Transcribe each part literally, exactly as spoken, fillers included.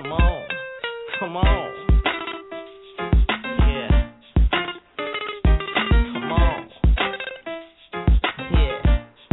Come on, come on. Yeah. Come on. Yeah.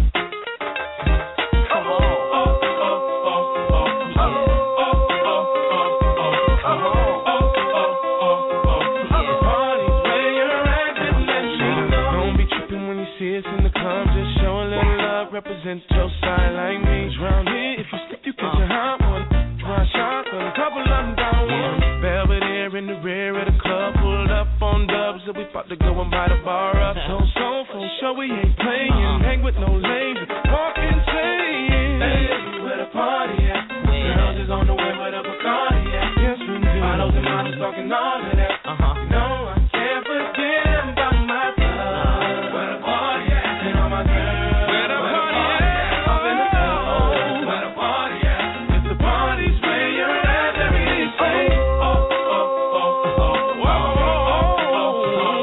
Come on. Oh, oh, oh, oh, yeah. Oh, oh, oh, oh, come on. Oh, oh, oh, oh, yeah. Parties where you're at, just let me know. Don't be tripping when you see us in the club. Just show a little love, represent your side like me. Round here, if you slip, you catch a hot one. Try shotgun, a couple of them down one. Belvedere in the rear of the club, pulled up on dubs, and we about to go and buy the bar up. So, so, for sure we ain't playing, hang with no lazy, walking saying, hey, where the party at? Girls is on the way with a Bacardi at. Yes, we do. Models and models talking all of that. Uh-huh. You know I can't forget about my love. Where the party at? And all my girls. Where the party at? Up in the club. Where the party at? If the party's where you're at, let me say, oh, oh, oh, oh, oh, oh, oh,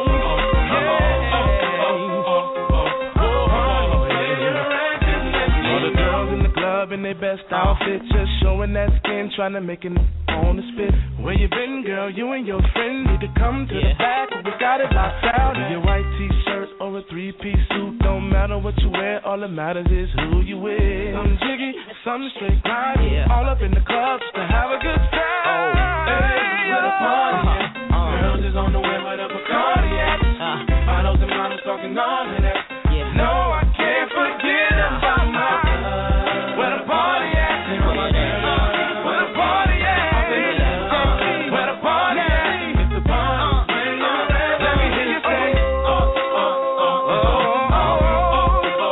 all the girls in the club in their best outfit, just showing that skin, trying to make it on the spit. Where you been, girl? You and your friend need to come to yeah. the back. We got it locked out. In your white t-shirt or a three-piece suit, don't matter what you wear. All that matters is who you with. Some jiggy, some straight grind. Yeah. All up in the club just to have a good time. Oh, hey, where the party at? Uh, uh, Girls is on the way with a Bacardi at. Uh, models and models talking all of that. Yeah. No, I can't forget about my love. Where the party at? Where the party at? Where the party at? If the party's where you're at, let me hear you say, oh, oh, oh, oh, oh, oh, oh,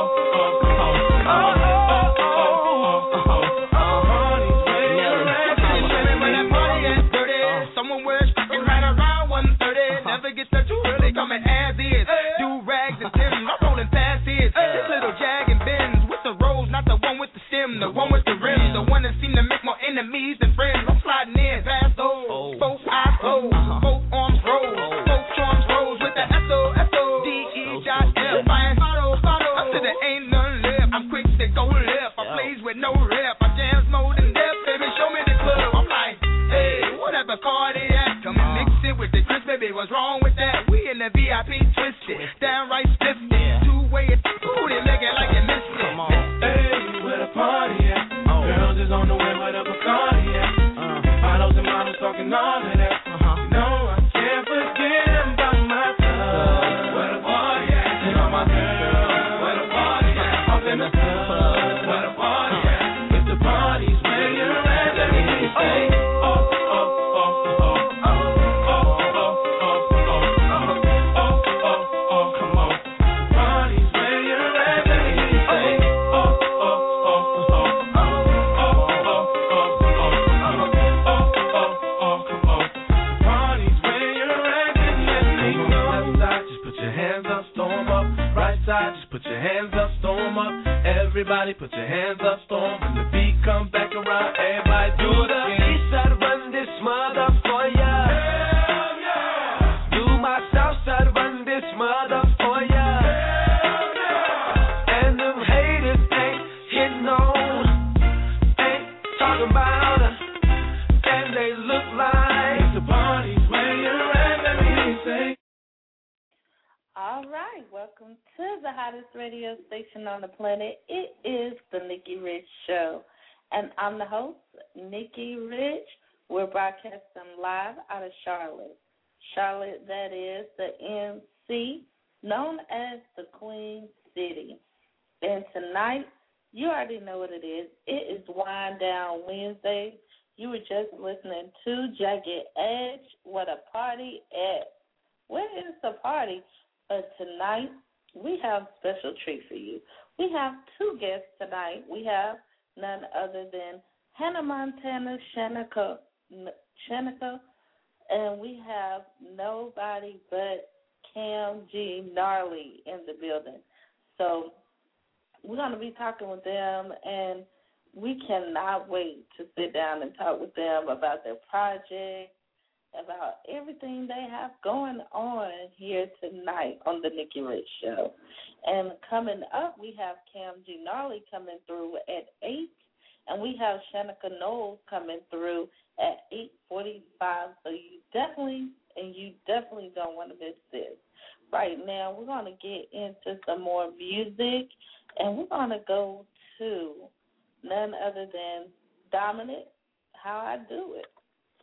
oh, oh, party's where you're at. Where that party at? Dirty. Someone wears fucking right around one thirty. Never get there too early, coming as is. Do rags and Timbs, I'm rolling past his. This little Jag and Benz with the rose, not the one with the stem, the one with the rims, the one that seem to make more enemies than friends. I'm sliding in past those, both eyes closed, both arms rose, both charms rose with the S O S O D E dot F. Fine, follow, follow. I said there ain't none left. I'm quick to go left. I plays with no rep. I jams more than death, baby. Show me the club. I'm like, hey, whatever card it at. Come and mix it with the Chris, baby. What's wrong with that? We in the V I P twisted, downright stiff. Two way it, ooh, they make it like you missed it. Come on. Hey, where the party at? Oh. Girls is on the way with a Bacardi at. Uh. Models and models talking all of that. Uh-huh. You know I can't forget about my love. Where the party at? And all my girls. Where the party at? Up in the club. Where the party at? If the party's where you're at, let me hear you say, oh, oh, oh, oh, oh, oh, oh, oh, oh, oh, oh, oh, come on. The party's where you're at, let me hear you say, oh, oh, oh, oh, oh, oh, oh, oh, oh, come on. The party's where you're at, and let me know. Left side, just put your hands up, storm up. Right side, just put your hands up, storm up. Everybody put your hands up, storm. When the beat comes back around, everybody do the east side, run this mother for ya. Hell yeah. Do my south side, run this mother for ya. Hell yeah. And them haters ain't hitting on, ain't talking about her, and they look like the party's where you're at, let me hear you say. All right, welcome to the hottest radio station on the planet. It is the Nikki Rich Show, and I'm the host, Nikki Rich. We're broadcasting live out of Charlotte. Charlotte, that is the M C, known as the Queen City. And tonight, you already know what it is. It is Wind Down Wednesday. You were just listening to Jagged Edge. What a party at. Where is the party? But tonight, we have a special treat for you. We have two guests tonight. We have none other than Hannah Montana Shanika, Shanika, and we have nobody but Cam G. Gnarly in the building. So we're going to be talking with them, and we cannot wait to sit down and talk with them about their project, about everything they have going on here tonight on the Nikki Rich Show. And coming up, we have Cam G. Gnarly coming through at eight, And we have Shanika Knowles coming through at eight forty-five. So you definitely, and you definitely don't want to miss this. Right now, we're going to get into some more music, and we're going to go to none other than Dominic, How I Do It.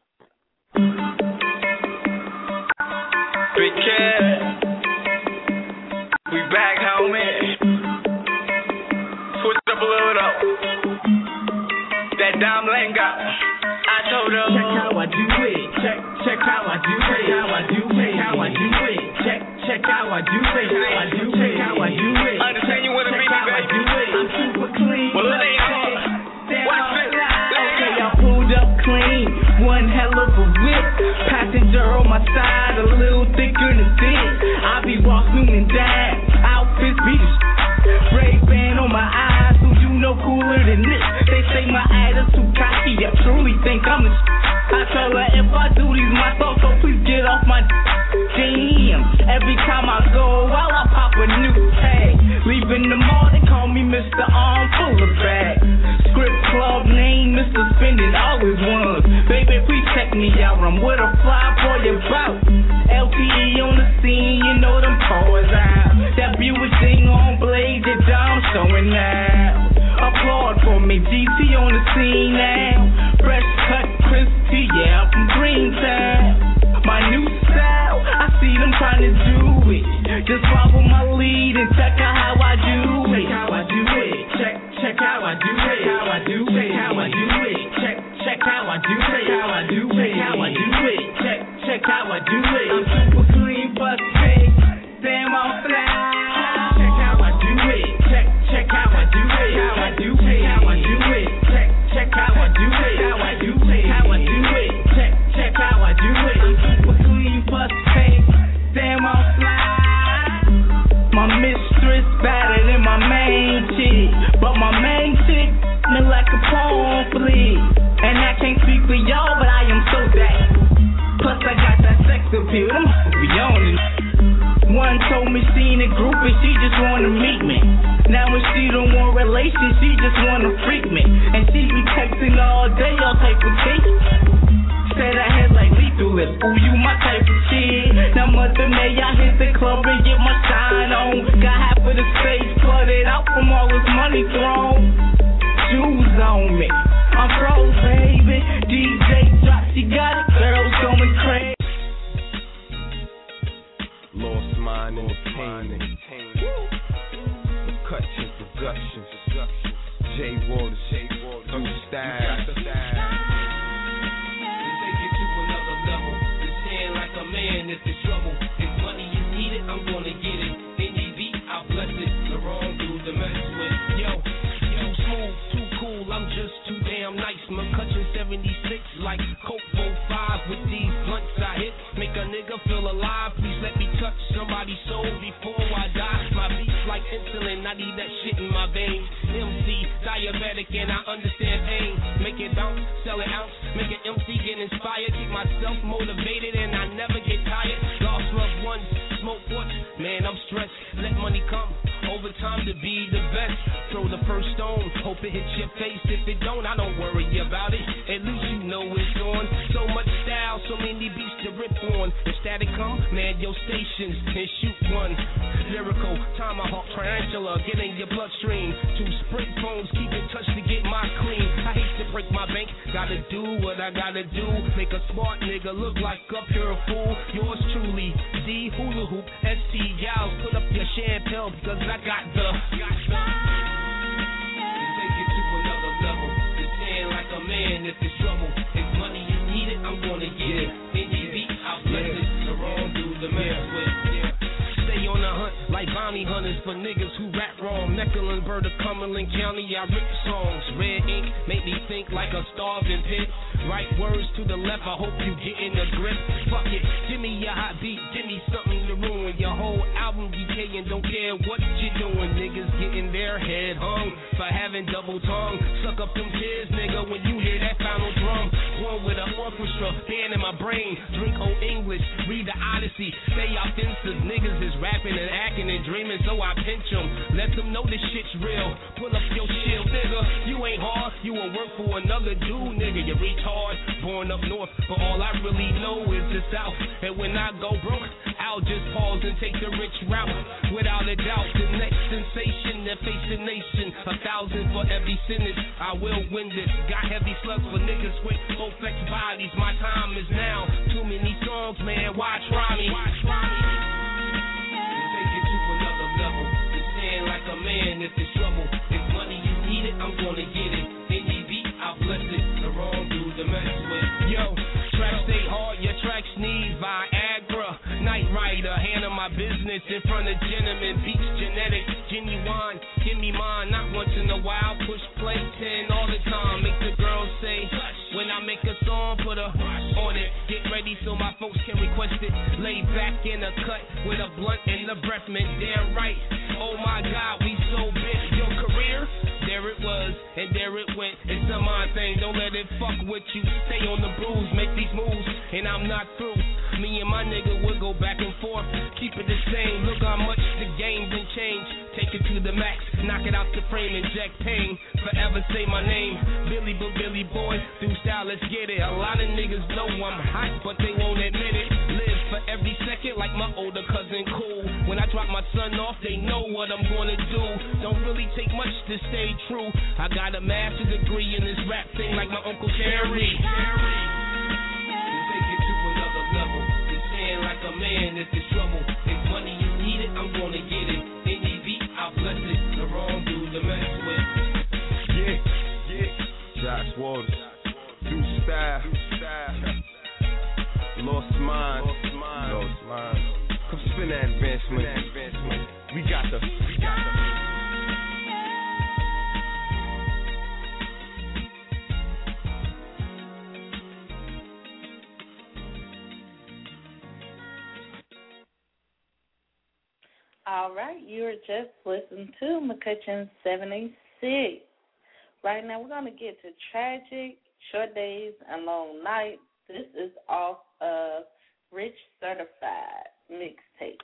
Big Cat, we back, homie. Switch it up a little though. That Dom Lenga, I told her. Check how I do it. Check, check how I do it. How I do it. How I do it. Check, check how I do it. How I do it. How I do it. Understand you wanna be me, baby. I'm super clean. Well, it ain't hard. Watch it. Okay, I pulled up clean. One hell of a whip. Passenger on my side, a little thicker than thick. I be walking and down. Outfits be the Ray-Ban on my eyes, so you know cooler than this. They say my attitude cocky, I truly think I'm the I tell her if I do these myself, so please get off my damn. Every time I go out, I pop a new tag. Leaving the mall, they call me Mister Arm Full of Bag. Script club name, Mister Spending always ones. Baby, please check me out, I'm with a fly boy about. L T E on the scene, you know them toys out. That Buick thing on blade, that Dom showing now. Applaud for me, G T on the scene now. Fresh cut, crispy, yeah, I'm from Greentown. My new style, I see them trying to do it. Just follow my lead and check out how I do it. Check how I do it. Check, check how I do it. How I do it. How I do it. Check, check how I do it. How I do it. How I do it. Check, check how I do it. I'm super clean, but big. Damn, I'm fly. Check how I do it. Check, check how I do it. How I do it. How I do it. Check, check how I do it. How I do it. How I do it. Check, check how I do it. I'm super clean, but big. Damn, I'm fly. My mistress better than my main chick, but my main chick me like a palm flea. And I can't speak for y'all, but I am so that. Plus I got that sex appeal, them be on it. One told me she in a group and she just wanna meet me. Now when she don't want relations, she just wanna freak me. And she be texting all day, all type of tea. Said I had like lethal lips, ooh, you my type of shit. Now Mother May, I hit the club and get my shine on. Got half of the stage flooded out from all this money thrown. Shoes on me, I'm froze, baby. D J drop, she got it, girls going crazy. Lost Mind Entertainment, McCutcheon Productions, J Waters, Blue Style. Man, if it's trouble, if money is needed, I'm gonna get it. Any beat, I'll bless it. The wrong dude to mess with. Yo, too smooth, too cool, I'm just too damn nice. McCutcheon seventy-six, like Coke oh five with these blunts I hit. Make a nigga feel alive. Please let me touch somebody's soul before I die. My beats like insulin, I need that shit in my veins. M C, diabetic, and I understand pain. Make it bounce, sell it ounce. Make an M C get inspired. Keep myself motivated, and I never get tired. Lost loved ones, smoke porch. Man, I'm stressed. Let money come. Overtime to be the best. Throw the first stone. Hope it hits your face. If it don't, I don't worry about it. At least you know it's on. So much style, so many beats to rip on. If static come, man, your stations and shoot one. Lyrical, tomahawk, tarantula, get in your bloodstream. Two spring phones, keep in touch to get my clean. I hate to break my bank, gotta do what I gotta do. Make a smart nigga look like a pure fool. Yours truly, D Hula Hoop, S T y'all put up your champagne because I got the. Got the take it to another level. Stand like a man if it's trouble. If money is needed, I'm gonna get it. Any beat, I'll bless it. The wrong dude to mess with. Yeah. Stay on the hunt like bounty hunters for niggas who rap wrong. Mecklenburg to Cumberland County, I rip songs. Red ink make me think like a starving pit. Right words to the left, I hope you get in the grip. Fuck it, give me your hot beat, give me something to ruin your whole album decaying. Don't care what you're doing, niggas getting their head hung for having double tongue. Suck up them tears, nigga, when you hear that final drum. One with an orchestra, band in my brain. Drink old English, read the Odyssey. Stay offensive, niggas is rapping and acting and dreaming, so I pinch them. Let them know this shit's real. Pull up your shield, nigga. You ain't hard, you won't work for another dude, nigga. You retard, born up north, but all I really know is the south. And when I go broke, I'll just pause and take the rich route. Without a doubt, the next sensation that face the nation. A thousand for every sentence, I will win this. Got heavy slugs for niggas with full flex bodies. My time is now. Too many songs, man. Why try me? Why try me? To take it to another level. To stand like a man if it's trouble. If money you need it, I'm gonna get it. Any beat, I bless it. The wrong dude to mess with. Yo, tracks stay hard, your tracks need Viagra. Night Rider, handle my business in front of gentlemen. Beats genetic, genuine. Give me mine, not once in a while. Push play ten all the time. Make the girls say, when I make a song, put a on it. Get ready so my folks can request it. Lay back in a cut with a blunt in the breath mint. Damn right. Oh my God, we so big. Your career, there it was, and there it went. It's a mind thing, don't let it fuck with you. Stay on the bruise, make these moves, and I'm not through. Me and my nigga would go back and forth, keep it the same. Look how much the game done changed. Take it to the max, knock it out the frame, inject pain. Forever say my name, Billy but Billy boy. Through style, let's get it. A lot of niggas know I'm hot, but they won't admit it. Live for every second like my older cousin Cool. When I drop my son off, they know what I'm gonna do. Don't really take much to stay true. I got a master's degree in this rap thing like my Uncle Terry. Like a man, if it's trouble, if money you need it, I'm gonna get it. Any beat, I'll bless it. The wrong dude to mess with. Yeah, yeah. Josh Waters, new style, lost mind, lost mind. Come spin that advancement. We got the, we got the. All right, you're just listening to McCutcheon seventy-six. Right now, we're going to get to Tragic, Short Days, and Long Nights. This is off of Rich Certified mixtape.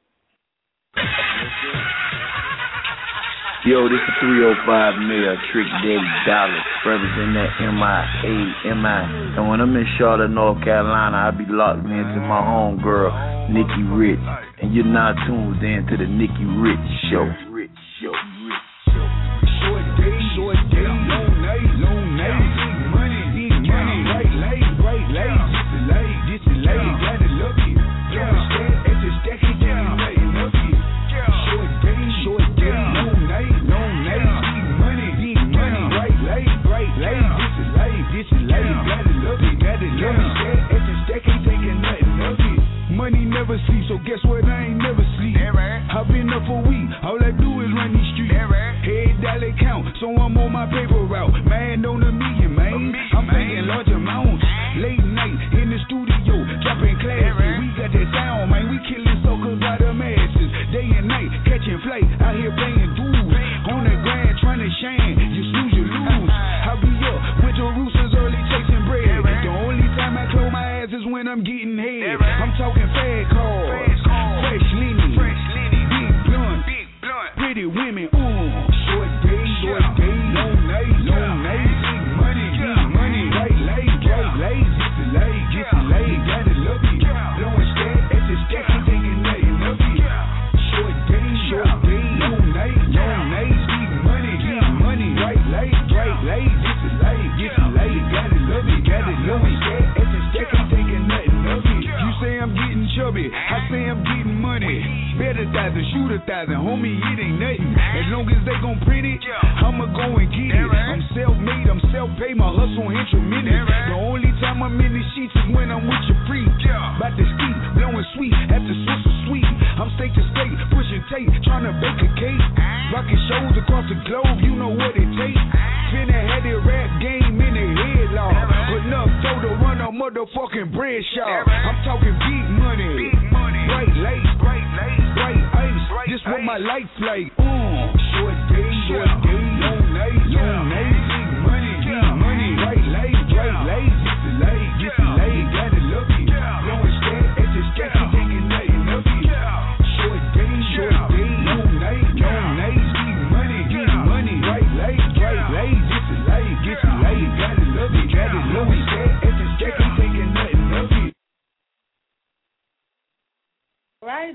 Yo, this is three oh five Mayor Trick Daddy Dollars, representing that M I A M I. And when I'm in Charlotte, North Carolina, I be locked into my homegirl, Nikki Rich. And you're now tuned in to the Nikki Rich Show. Rich Show. Rich Show. Short days, short days, long nights, long nights. Big money, big money. Right late, right late. Just a late, just a late. Got it lucky. Don't stay at the stack and get nothing lucky. Short days, short days, long nights, long nights. Big money, big money. Right late, right late. Just a late, just a late. Got it lucky, got it lucky. Stay at the stack and taking nothing lucky. Money never sleeps, so guess what? I ain't never sleep. I've been up for a week, all I do is run these streets. Head dollar count, so I'm on my paper route. Man on a million, man. I'm thinking large amounts. Late night in the studio, dropping classes. We got that sound, man. We killing suckers by the masses. Day and night, catching flight, out here paying dues. On the grind, trying to shine. You snooze, you lose. I be up with the roosters early chasing bread. The only time I close my eyes is when I'm getting head. I'm talking fat cars, fresh linen, big blunt, pretty women. Ooh, short days, short days, long nights, long nights. Big money, big money. Right late, right late, get the late, get the late. Got it lucky, blowing stack at the stack and taking nothing lucky. Short days, short days, long nights, long nights. Big money, big money. Right late, right late, get the late, get the late. Got it lucky, got it lucky. Stack at the stack and taking nothing lucky. You say I'm getting chubby, I say I'm getting money. Better thousand, shoot a thousand, homie, it ain't nothing. As long as they gon' print it, I'ma go and get it. I'm self-made, I'm self-paid, my hustle ain't tremendous. The only time I'm in the sheets is when I'm with your freak. About to ski, blowing sweet, after Swiss or sweet. I'm state to state, pushing tape, trying to bake a cake. Rocking shows across the globe, you know what it takes. Finna had it rap game in the headlock. Enough dough to run a motherfucking bread shop. I'm talking big money, big money. Bright lights, bright lights, bright ice. This what my life like. Mm. Short days, short days, long nights, long nights. Big money, big money. Bright lights, bright lights. Get the light, get the light. Got it lucky. Blowing stack at the stack and taking nothing lucky. Short days, short days, long nights, long nights. Big money.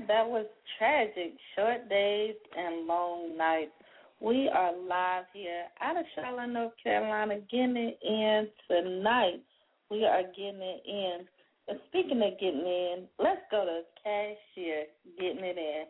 right, that was Tragic, Short Days and Long Nights. We are live here out of Charlotte, North Carolina, getting it in tonight. We are getting it in. And speaking of getting in, let's go to Cashier, getting it in.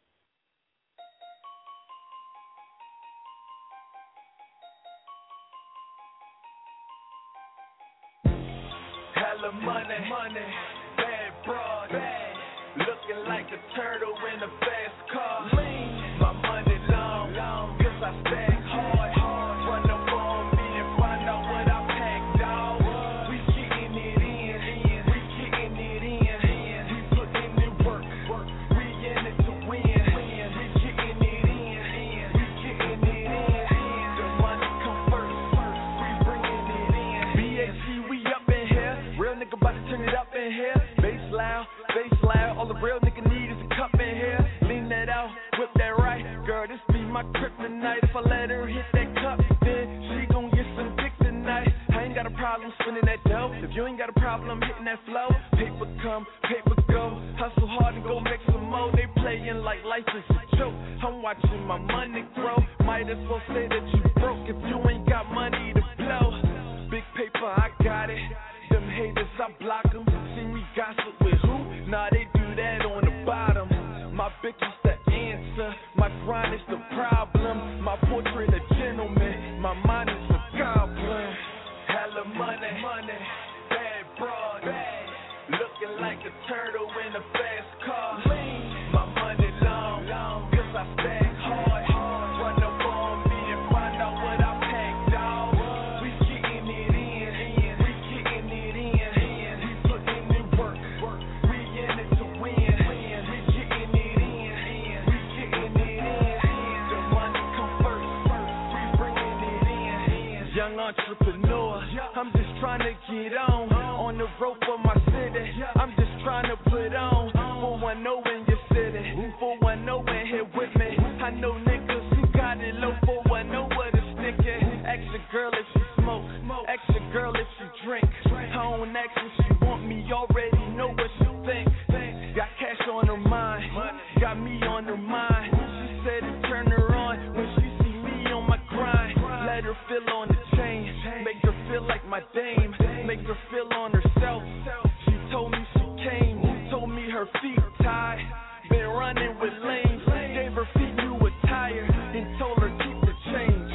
Hella money, money, bad broad, bad. Looking like a turtle in a fast car. Lean, my money long, long, cause I stack hard, hard. Run up on me and find out what I packed, dawg. We getting it in, we getting it in. We putting in work, work. We in it to win. We getting it in, we getting it in. The money come first, first. We bringing it in. B X G, we up in here. Real nigga about to turn it up in here. Bass loud, bass loud. All the real nigga need is a cup in here. Lean that out, whip that right. Girl, this be my kryptonite. If I let her hit that cup, then she gon' get some dick tonight. I ain't got a problem spending that dough. If you ain't got a problem hitting that flow, paper come, paper go. Hustle hard and go make some more. They playing like life is a joke. I'm watching my money grow. Might as well say that you broke if you ain't got money to blow. Big paper, I got it. Them haters, I block them. See me gossip with who? Nah, they do that on the bottom. My bitch is the answer. My grind is the problem. My portrait a gentleman. My mind is a goblin. Hella money, money, bad broad, bad. Looking like a turtle in a fast car. Lean, my money long, long, cause I stack hard, hard. Run up on me and find out what I packed, dawg. We getting it in, we getting it in. We putting in work, work. We in it to win. We getting it in, we getting it in. The money come first, first. We bringing it in. Young entrepreneur, I'm just trying to get on. On the road for my city, I'm just trying to put on. For one know in your city, for one know in here with me. I know niggas who got it low, for one know where to stick it. Ask your girl if she smoke, ask your girl if she drink. I don't ask if she want me, already know what she think. Got cash on her mind, got me on her mind. She said it turn her on when she see me on my grind. Let her feel on the chain, make her feel like my dame, make her feel on herself. She told me she came, told me her feet tied. Been running with lanes, gave her feet new attire, and told her keep the change.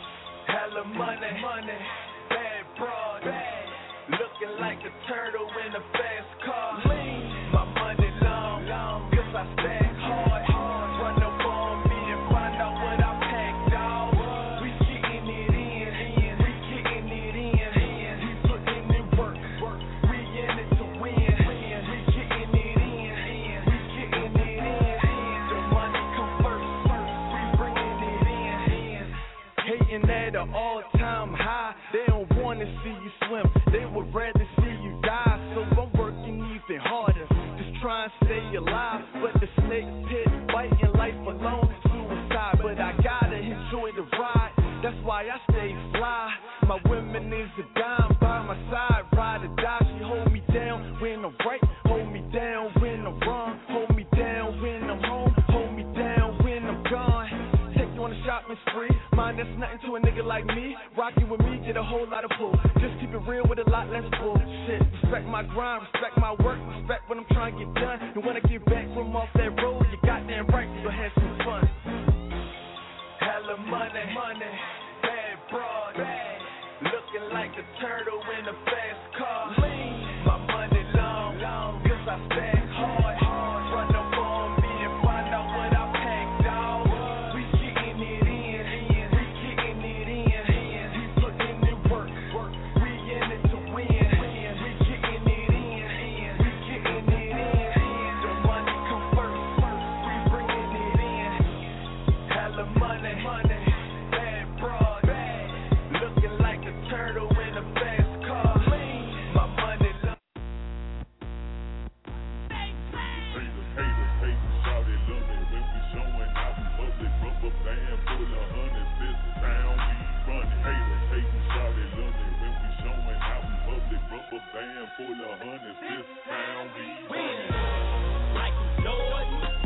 Hella money, money, bad broad, bad. Looking like a turtle in a fast car. Lean, my money long, long, cause I stack hard, hard. Run up on me and find out what I packed, dawg. We getting it in, we getting it in. We putting in work, work. We in it to win. We getting it in, we getting it in. The money come first, first. We bringing it in. Hating at an all-time high. They don't wanna see you swim. They would rather see you die. So I'm working even harder, just trying to stay alive. But the snake pit, biting life alone, suicide. But I gotta enjoy the ride. That's why I stay fly. My woman is a dime by my side, ride or die. She hold me down when I'm right, hold me down when I'm wrong, hold me down when I'm home, hold me down when I'm gone. Take you on a shopping spree, mind that's nothing to a nigga like me. Rocking with me, get a whole lot of pull. Just keep it real with a lot less bullshit. Respect my grind, respect my work, respect what I'm trying to get done. And when I get back from off that road, you goddamn right, you gon' have some fun. Hella money, money, bad broad, bad. Looking like a turtle in a fast car. Lean, my money long, long, cause I stack hard, hard. Run up on me and find out what I packed, dawg. We getting it in, we getting it in. We putting in work, work. We in it to win. We getting it in, we getting it in. The money come first, first. We bringing it in. Hella money, money, bad broad, bad. Looking like a turtle in a fast car. My money long. Haters, haters, haters, shout it, love it when we showing out in public. Rubber band full of hundreds, this town we running. Haters, haters, shout it, love it when we showing out in public. Rubber band full of hundreds, this town we running. Michael Jordan.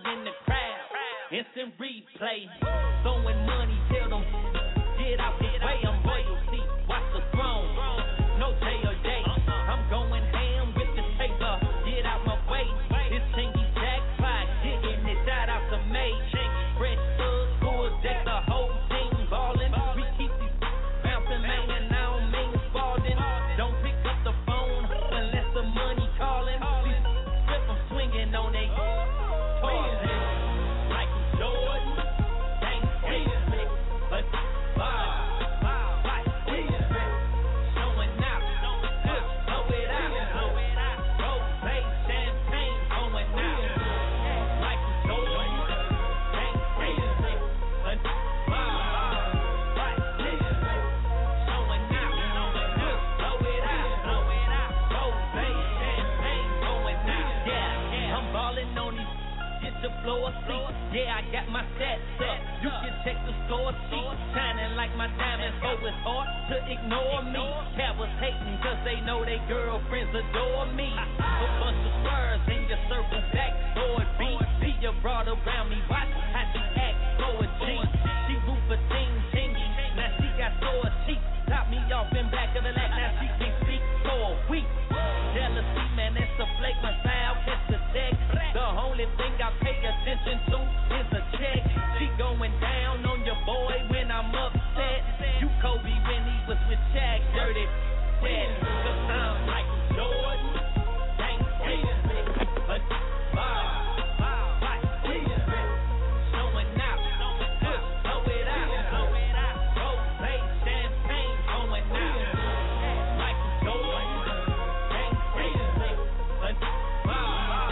in the crowd. Instant replay. Throwing money, tell them get out the way. I'm royalty. Watch the throne. No J or J. I'm going ham with the paper. Get out my way. It's Chingy jackpot. Getting it out out the May. Fresh thugs, full deck, the whole team ballin'. We keep these bouncing, man, and I don't mean spalding. Don't pick up the phone unless the money calling. These flip them swinging on they toys. Michael Jordan, James Smith, but Bob, Mike Smith, showing out, just blow it out, rose, champagne, going out. Michael Jordan, James Smith, but Bob, Mike Smith, showing out, just blow it out, rose, champagne, going out. Yeah, I'm ballin' on these. Get the floor seat. Yeah, I got my stats up. You can check the store sheet. Shining like my diamonds, so it's hard to ignore me. Cowards hating cause they know they girlfriends adore me. A bunch of swerves in your circle back, Lord B. See your broad around me, watch how she act, so a G. She root for team chingy. Now she got sore teeth. Top me off in back of the leg, now she can't speak for a week. Jealousy, man, that's a flake, my style, catch the check. The only thing I pay attention to is a check. She going down on your boy when I'm upset. You Kobe when he was with Shaq, dirty dead. Cause I'm Michael Jordan, James Smith, but Bob, Mike Smith, showing out, just blow it out, rose, champagne, going out. Michael Jordan, James Smith, but Bob.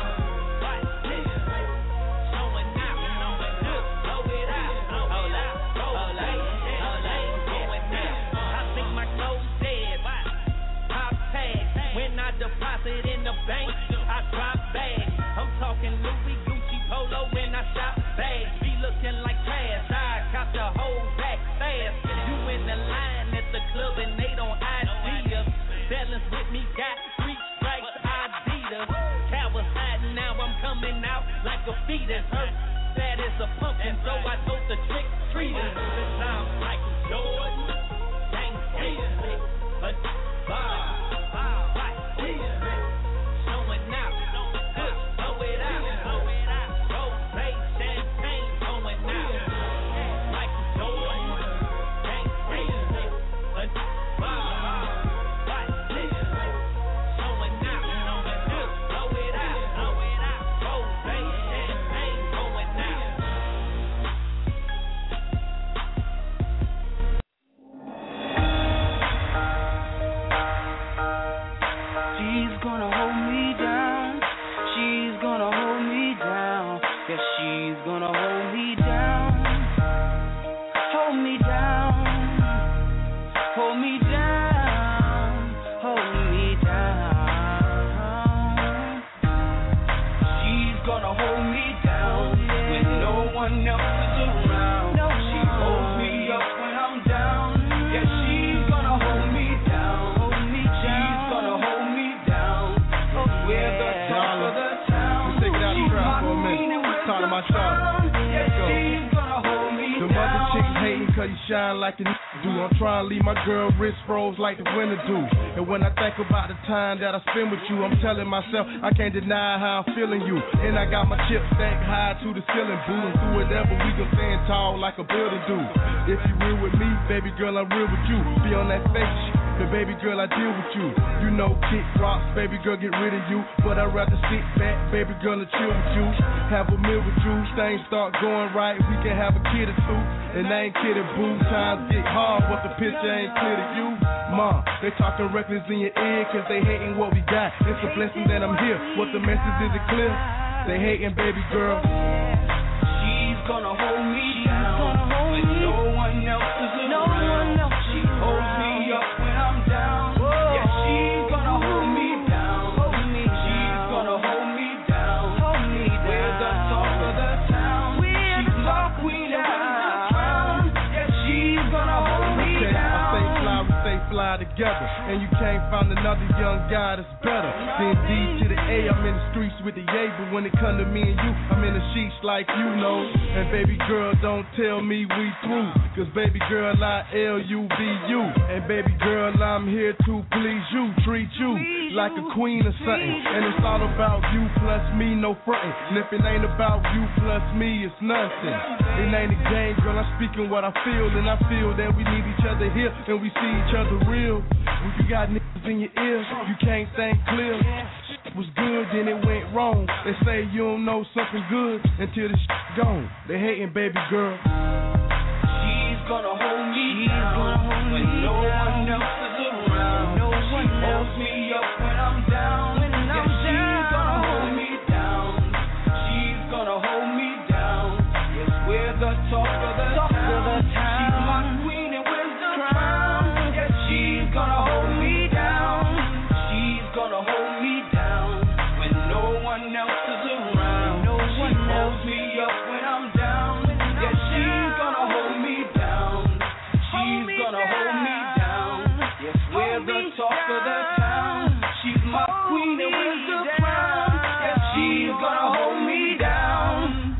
Deposit in the bank, I drop bags. I'm talking Louis, Gucci, Polo when I shop bags. Be looking like trash, I cop the whole back fast. You in the line at the club and they don't idea. Balance with me, got three stripes, Adidas. Cowards hiding, now I'm coming out like a fetus. Hurt fat as a pumpkin, so I told the trick treaters. Cause I'm Michael Jordan, James Smith, but Bob. Shine like a do. I'm trying to leave my girl wrist froze like the winter do. And when I think about the time that I spend with you, I'm telling myself I can't deny how I'm feeling you. And I got my chips stacked high to the ceiling, boo. And through whatever we gon' stand tall like a building do. If you real with me, baby girl, I'm real with you. Be on that fake shit, but baby girl, I deal with you. You know kick rocks, baby girl, get rid of you. But I'd rather sit back, baby girl, and chill with you. Have a meal with you, things start going right, we can have a kid or two. And I ain't kidding, boo. Times get hard, but the picture ain't clear to you. Mom, they talking reckless in your ear, cause they hating what we got. It's a blessing that I'm here. What the message is it clear? They hating, baby girl. She's gonna hold me down when no one else is around. She holds me up when I'm down. Yeah, she's gonna hold me down. She's gonna hold me down. We're the talk of the town. She's my queen and we're the crown. Yeah, she's gonna hold me down. I stay fly, we stay fly die together. And you can't find another young guy that's better. Then D to the A, I'm in the streets with the A, but when it come to me and you, I'm in the sheets like you know. And baby girl, don't tell me we through, cause baby girl, I L U B U. And baby girl, I'm here to please you, treat you like a queen or something. And it's all about you plus me, no frontin'. And if it ain't about you plus me, it's nothing. It ain't a game, girl, I'm speaking what I feel. And I feel that we need each other here, and we see each other real. When you got niggas in your ears, you can't think clear. Was good, then it went wrong. They say you don't know something good until the shit gone. They hating, baby girl. She's gonna hold me down when no one else is around. No one holds me up when I'm down. Yeah, she's gonna hold me down. She's gonna hold me down. Yes, we're the talk of the town. She's my queen and wears the crown. Yeah, she's gonna hold me down. She's gonna hold me down when no one else is around. No one holds me up when I'm down. Yeah, she's gonna hold me down. She's gonna hold me down. Yes, we're the talk of the town. She's my queen and wears the crown. Yes, she's gonna hold me down.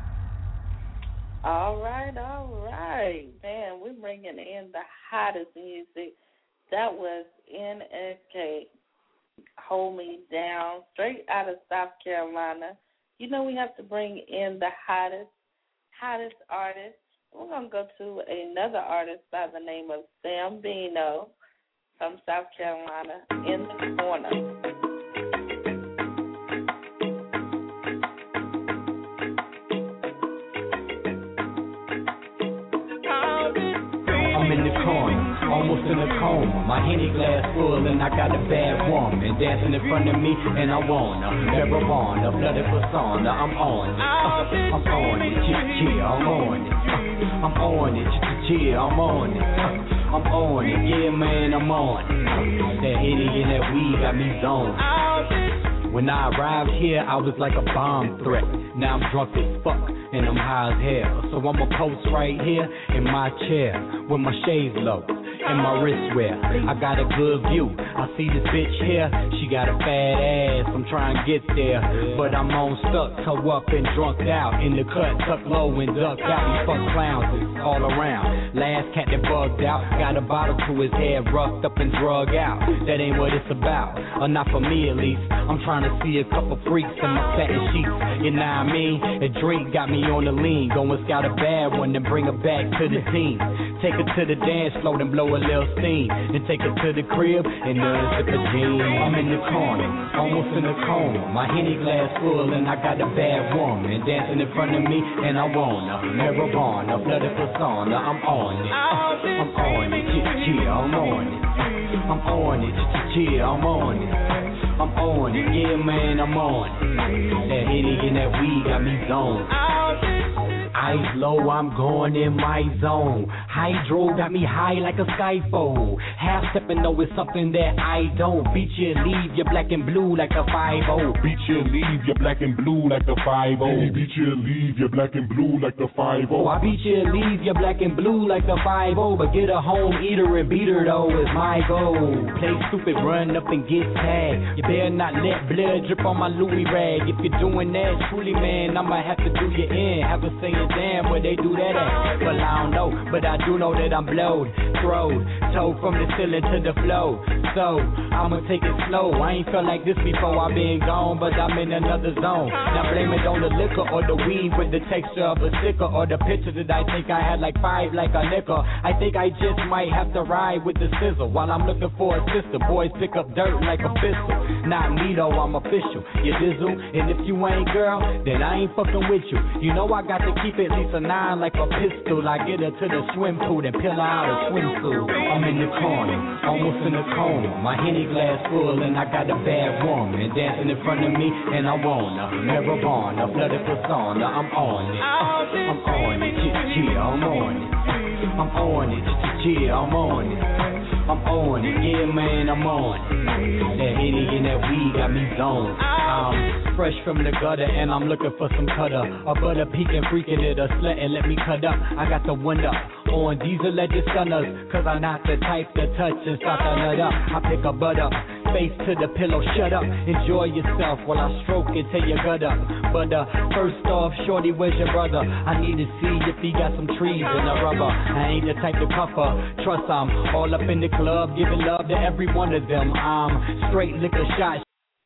All right, all right. Man, we're bringing in the hottest music. That was N S K, Hold Me Down, straight out of South Carolina. You know we have to bring in the hottest, hottest artist. We're going to go to another artist by the name of Sam Bino from South Carolina, In the Corner. I'm in the corner, almost in a coma. My Henny glass full and I got a bad woman dancing in front of me and I wanna marijuana, bloody persona. I'm on it, uh, I'm on it, yeah, I'm on it, uh, I'm on it, yeah, I'm on it, uh, I'm on it, yeah man, I'm on it. Uh, that Henny and that weed got me zoned. When I arrived here, I was like a bomb threat. Now I'm drunk as fuck and I'm high as hell. So I'ma post right here in my chair with my shades low and my wristwear. I got a good view. I see this bitch here, she got a fat ass. I'm trying to get there, but I'm on stuck, toe up and drunk out. In the cut, tuck low and duck out. These fuck clowns is all around. Last cat that bugged out, got a bottle to his head, roughed up and drug out. That ain't what it's about, or not for me at least. I'm trying to see a couple freaks in my satin sheets. You know what I mean? A drink got me on the lean. Go and scout a bad one and bring her back to the team. Take her to the dance floor and blow a little steam. Then take her to the crib and unzip a jean. I'm in the corner, almost in the coma. My Henny glass full and I got a bad woman dancing in front of me and I wanna marijuana, bloody persona. I'm on it, uh, I'm on it, yeah, I'm on it. I'm on it, yeah, I'm on it. I'm on it, yeah man, I'm on it. That Henny and that weed got me zoned. Eyes low, I'm going in my zone. Hydro got me high like a skyfall. Half stepping though is something that I don't. Beat you and leave you black and blue like a five oh. Beat you and leave you black and blue like the five oh. Beat you and leave you black and blue like the five oh. Oh, I beat you and leave you black and blue like the five oh. But get a home eater and beat her though is my goal. Play stupid, run up and get tagged. You better not let blood drip on my Louis rag. If you're doing that, truly man, I'ma have to do you in. Have a saying damn where they do that at. Well, I don't know, but I do know that I'm blowed, throwed, towed from the ceiling to the floor. So, I'ma take it slow. I ain't felt like this before, I've been gone, but I'm in another zone. Now blame it on the liquor or the weed with the texture of a sticker, or the picture that I think I had like five like a nickel. I think I just might have to ride with the sizzle while I'm looking for a sister. Boys pick up dirt like a pistol. Not me though, I'm official. You dizzle, and if you ain't girl, then I ain't fucking with you. You know I got to keep at least a nine like a pistol. I get her to the swim pool and peel her out a swimsuit. I'm in the corner, almost in the coma. My Henny glass full and I got a bad woman dancing in front of me and I wanna marijuana, bloody persona. I'm on it, uh, I'm on it, yeah, I'm on it. I'm on it, yeah, I'm on it. I'm on it, yeah man, I'm on it. That Henny and that weed got me zoned. I'm fresh from the gutter and I'm looking for some cutter. A butter peeking, freaking it, a slut and let me cut up. I got the window on diesel legend stunners, cause I'm not the type to touch and start to nut up. I pick a butt up, face to the pillow, shut up. Enjoy yourself while I stroke it till your gut up. But uh, first off, shorty, where's your brother? I need to see if he got some trees in the rubber. I ain't the type to cuff her. Trust I'm all up in the club, giving love to every one of them. I'm straight liquor shot.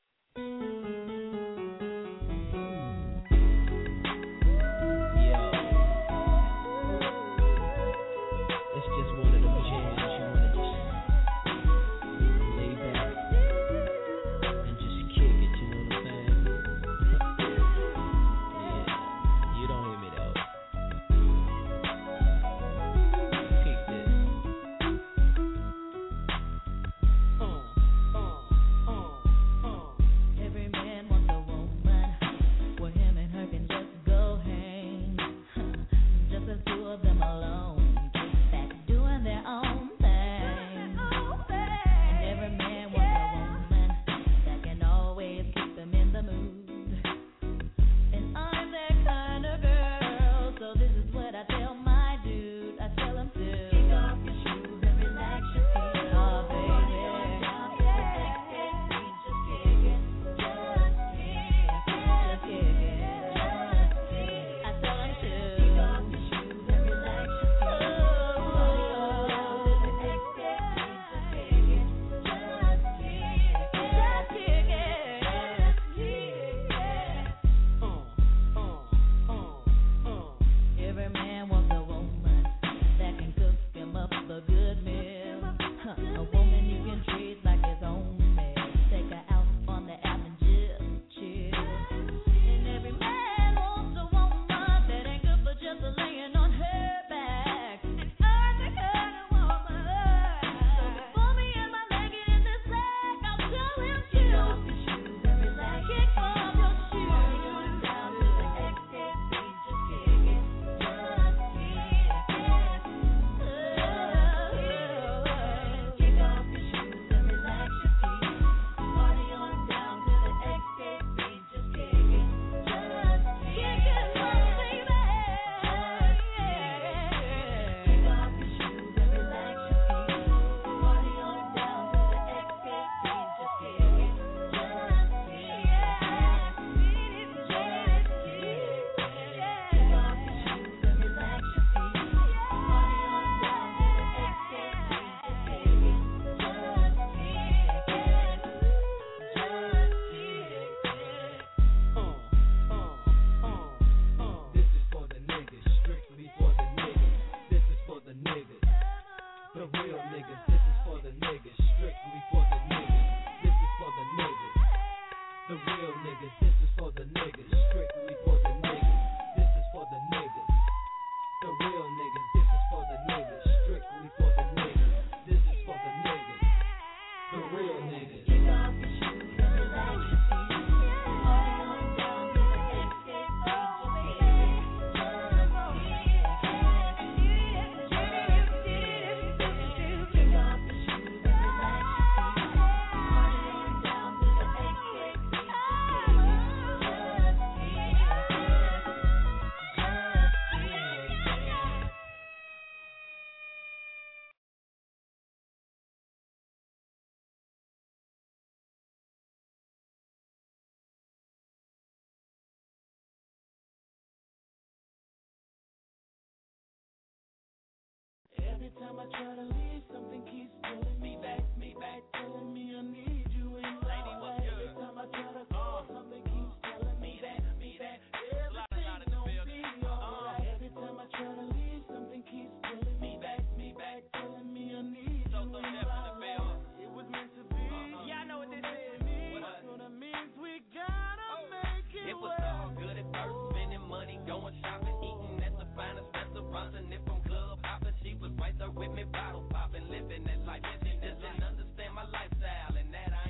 Every time I try to leave, something keeps pulling me back, me back, telling me I need you in my life. Every time I try to call, something keeps telling me that, me that everything don't be alright. Every time I try to leave, something keeps pulling me back, me back, telling me I need you in my life. It was meant to be. Yeah, I know what this is. So that means we gotta make it. It was all good at first, spending money, going shopping, eating at the finest restaurants, and if I'm club hopping, she was right there with me, bottle popping, living that life. And she doesn't understand my lifestyle, and that I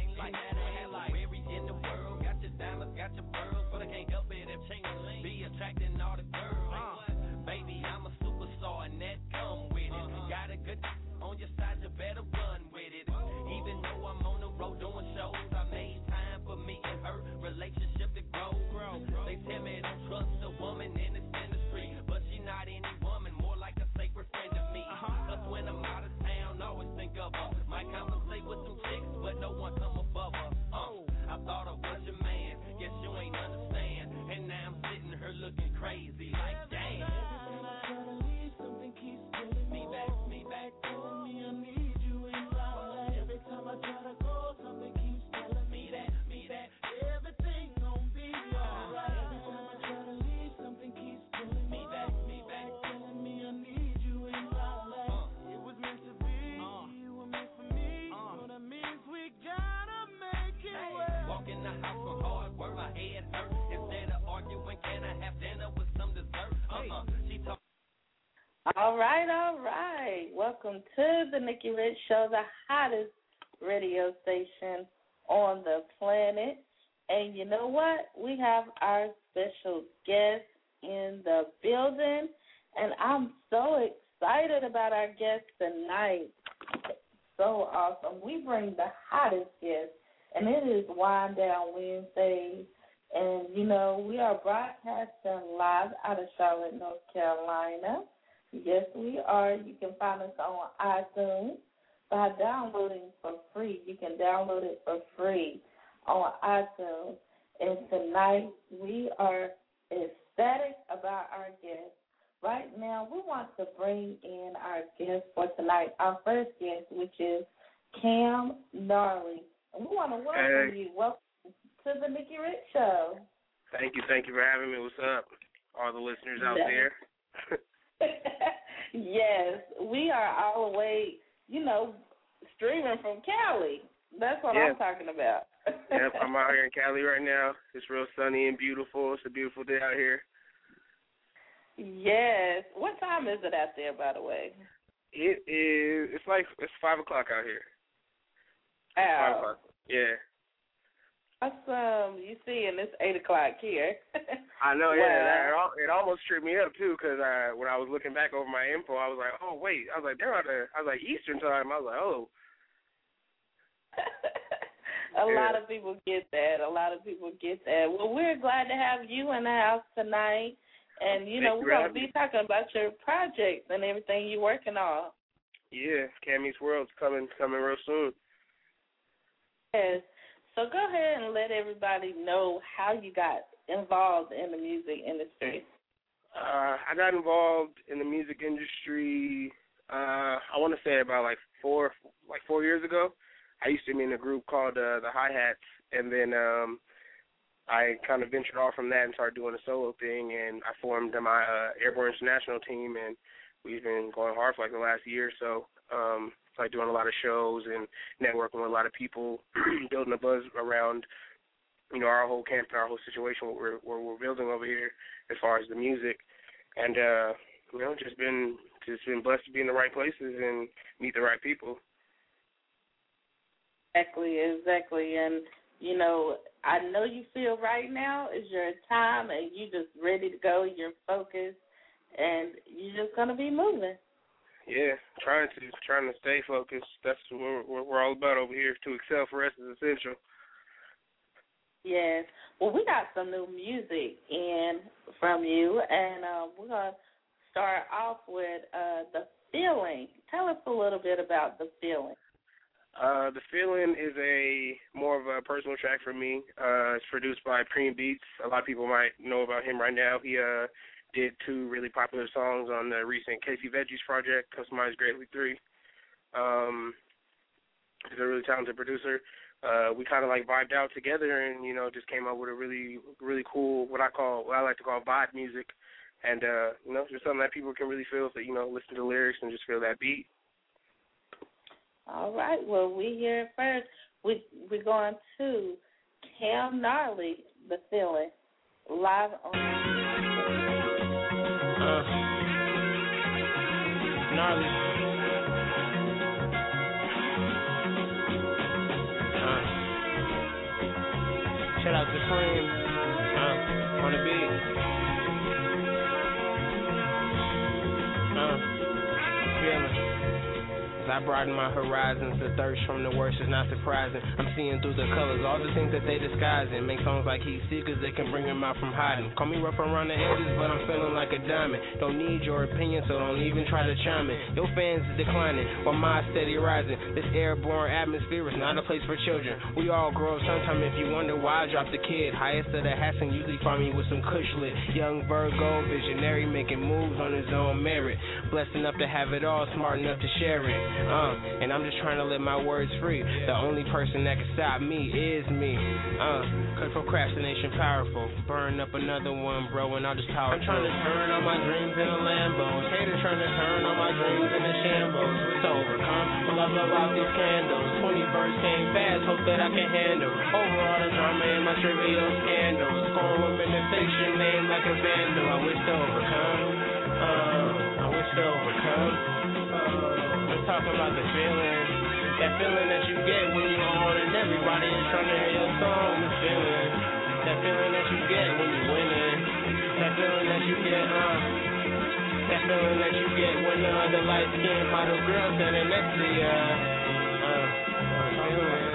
All right, all right. Welcome to the Nikki Rich Show, the hottest radio station on the planet. And you know what? We have our special guest in the building, and I'm so excited about our guest tonight. So awesome. We bring the hottest guest, and it is Wind Down Wednesday. And, you know, we are broadcasting live out of Charlotte, North Carolina. Yes, we are. You can find us on iTunes by downloading for free. You can download it for free on iTunes. And tonight we are ecstatic about our guest. Right now we want to bring in our guest for tonight, our first guest, which is Cam Gnarly. And we want to welcome hey. you. Welcome to the Nikki Rich Show. Thank you. Thank you for having me. What's up, all the listeners out yes. there? Yes, we are all the way, you know, streaming from Cali. That's what yeah. I'm talking about. Yep, I'm out here in Cali right now. It's real sunny and beautiful. It's a beautiful day out here. Yes. What time is it out there, by the way? It is. It's like it's five o'clock out here. Oh. Five o'clock. Yeah. Awesome. You see, and it's eight o'clock here. I know. Yeah. Wow. That, it almost tripped me up too, because I, when I was looking back over my info, I was like, oh wait. I was like, they're on the. I was like Eastern time. I was like, oh. A yeah. lot of people get that. A lot of people get that. Well, we're glad to have you in the house tonight. And, you know, Thank we're you going to be talking about your projects and everything you're working on. Yeah, Cammy's World's coming coming real soon. Yes. So go ahead and let everybody know how you got involved in the music industry. Uh, I got involved in the music industry, uh, I want to say about like four like four years ago. I used to be in a group called uh, the Hi-Hats, and then um, I kind of ventured off from that and started doing a solo thing, and I formed my uh, Airborne International team, and we've been going hard for like the last year or so, um, like doing a lot of shows and networking with a lot of people, building a buzz around, you know, our whole camp and our whole situation, what we're, what we're building over here as far as the music, and, uh, you know, just been, just been blessed to be in the right places and meet the right people. Exactly, exactly. And, you know, I know you feel right now is your time and you're just ready to go, you're focused, and you're just going to be moving. Yeah, trying to, trying to stay focused. That's what we're, we're all about over here. To excel for us is essential. Yes. Well, we got some new music in from you, and uh, we're going to start off with uh, The Feeling. Tell us a little bit about The Feeling. Uh, The Feeling is a more of a personal track for me. Uh, it's produced by Preem Beats. A lot of people might know about him right now. He uh, did two really popular songs on the recent Casey Veggies project, Customized Greatly three. Um, he's a really talented producer. Uh, we kind of like vibed out together and, you know, just came up with a really, really cool, what I call, what I like to call vibe music. And, uh, you know, just something that people can really feel if they, you know, listen to the lyrics and just feel that beat. All right. Well, we here first. We, we're going to Cam Gnarly, The Feeling, live on. Uh, gnarly. Uh, shout out to Preem. Uh, on the beat. Uh, feeling. As I broaden my horizons, the thirst from the worst is not surprising. I'm seeing through the colors, all the things that they disguising. Make songs like heat seekers, they can bring them out from hiding. Call me rough around the edges, but I'm feeling like a diamond. Don't need your opinion, so don't even try to chime in. Your fans is declining, while mine steady rising. This airborne atmosphere is not a place for children. We all grow up sometime if you wonder why I dropped the kid. Highest of the hats and usually find me with some kush lit. Young Virgo, visionary, making moves on his own merit. Blessed enough to have it all, smart enough to share it. Uh, and I'm just trying to let my words free. The only person that can stop me is me. Uh, cause procrastination powerful. Burn up another one, bro, and I'll just power. I'm trying to turn all my dreams into Lambos. Haters trying to turn all my dreams into shambles. It's over, come. Well, I blow out these candles. twenty-first came fast, hope that I can handle. Over all the drama and my trivial scandals. Scoring women and face your name like a vandal. I wish to overcome. Uh, I wish to overcome. know. We're talking about the feeling, that feeling that you get when you're on and everybody is trying to hear your song. The feeling, that feeling that you get when you're winning. That feeling that you get, uh, that feeling that you get when uh, the light-skinned model girl standing next to you. Uh, uh, feeling.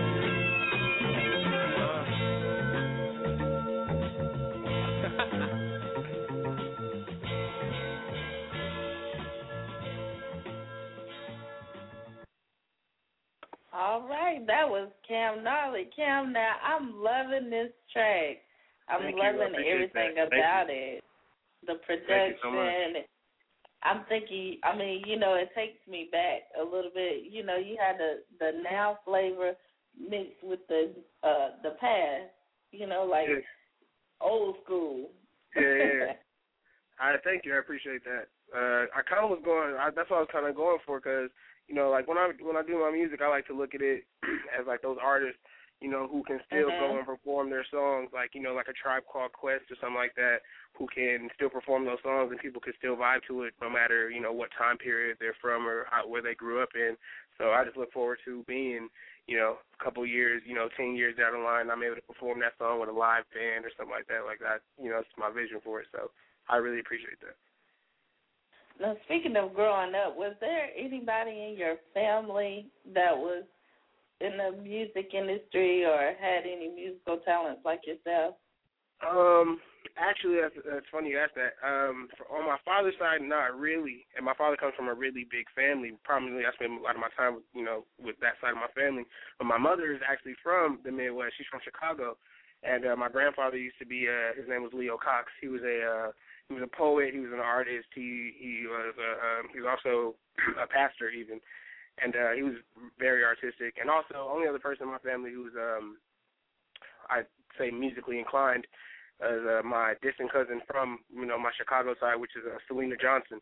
All right, that was Cam Gnarly. Cam, now I'm loving this track. I'm Thank loving you. everything that. about it. The production. So much. I'm thinking, I mean, you know, it takes me back a little bit. You know, you had the, the now flavor mixed with the uh, the past, you know, like yeah. old school. Yeah, yeah. I thank you. I appreciate that. Uh, I kind of was going, I, that's what I was kind of going for because, you know, like when I when I do my music, I like to look at it as like those artists, you know, who can still mm-hmm. go and perform their songs, like, you know, like a Tribe Called Quest or something like that, who can still perform those songs and people can still vibe to it no matter, you know, what time period they're from or how, where they grew up in. So I just look forward to being, you know, a couple years, you know, ten years down the line, I'm able to perform that song with a live band or something like that. Like that, you know, it's my vision for it. So I really appreciate that. Now, speaking of growing up, was there anybody in your family that was in the music industry or had any musical talents like yourself? Um, actually, that's, that's funny you asked that. Um, for, on my father's side, not really. And my father comes from a really big family. Probably I spend a lot of my time, you know, with that side of my family. But my mother is actually from the Midwest. She's from Chicago. And uh, my grandfather used to be, uh, his name was Leo Cox. He was a uh, he was a poet. He was an artist. He he was a, um, he was also a pastor even, and uh, he was very artistic. And also, only other person in my family who was um, I'd say musically inclined is uh, my distant cousin from you know my Chicago side, which is uh, Selena Johnson.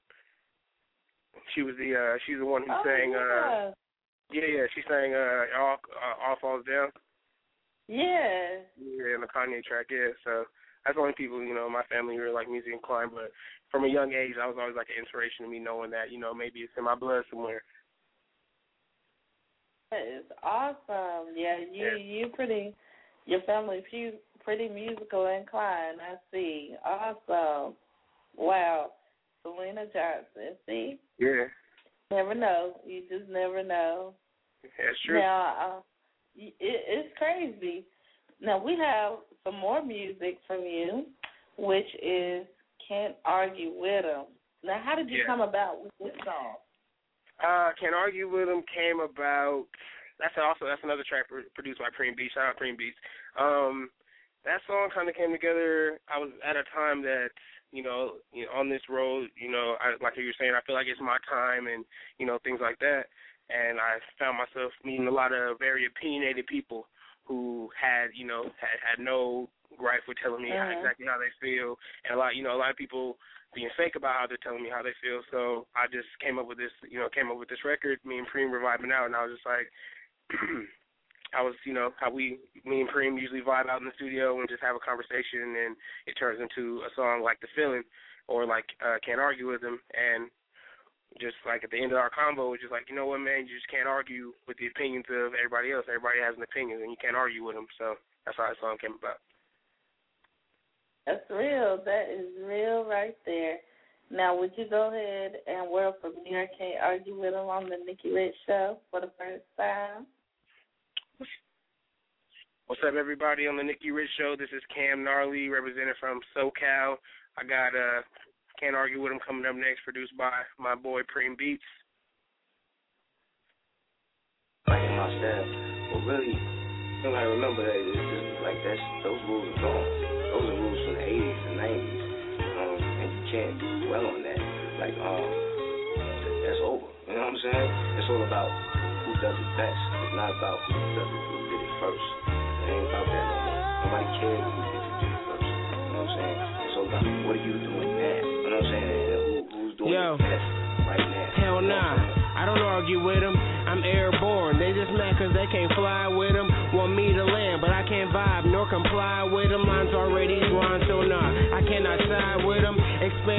She was the uh, she's the one who oh, sang. Yeah. Uh, yeah, yeah, she sang uh, "All uh, All Falls Down." Yeah. Yeah, in the Kanye track. Yeah, so. That's the only people, you know, in my family who are, like, music inclined. But from a young age, that was always, like, an inspiration to me knowing that, you know, maybe it's in my blood somewhere. That is awesome. Yeah, you, Yeah. you pretty, your family few pretty musical inclined, I see. Awesome. Wow. Selena Johnson, see? Yeah. Never know. You just never know. That's true. Now, uh, it, it's crazy. Now, we have some more music from you, which is Can't Argue With 'Em. Now, how did you yeah. come about with this song? Uh, Can't Argue With 'Em came about, that's also, that's another track produced by Preem Beats. Shout out Preem Beats. Um, that song kind of came together, I was at a time that, you know, you know on this road, you know, I, like you were saying, I feel like it's my time and, you know, things like that. And I found myself meeting a lot of very opinionated people who had, you know, had, had no gripe with telling me uh-huh. how, exactly how they feel, and a lot, you know, a lot of people being fake about how they're telling me how they feel. So I just came up with this, you know, came up with this record. Me and Preem were vibing out, and I was just like, I was, you know, how we, me and Preem usually vibe out in the studio and just have a conversation, and it turns into a song like The Feeling or like uh, Can't Argue With 'Em, and just like at the end of our convo, it's just like, you know what, man, you just can't argue with the opinions of everybody else. Everybody has an opinion, and you can't argue with them. So that's how that song came about. That's real. That is real right there. Now, would you go ahead and World Premiere Can't Argue With 'Em on the Nikki Rich Show for the first time? What's up, everybody, on the Nikki Rich Show? This is Cam Gnarly, represented from SoCal. I got uh, Can't Argue With 'Em coming up next, produced by my boy Preem Beats. Like in my style, but really, you gotta remember that it's just like that's those rules are gone. Those are rules from the eighties and nineties, um, and you can't dwell on that. Like, um, that's over. You know what I'm saying? It's all about who does it best. It's not about who does it, who did it first. It ain't about that no more. Nobody cares who did it, did it first. You know what I'm saying? It's all about what are you doing now. You know what I'm saying? And who, who's doing Yo, it best right now. Hell nah. I don't argue with them. I'm airborne. They just mad cause they can't fly with them. Want me to land, but I can't vibe nor comply with them. Lines already drawn, so nah. I cannot side with them. Expand more.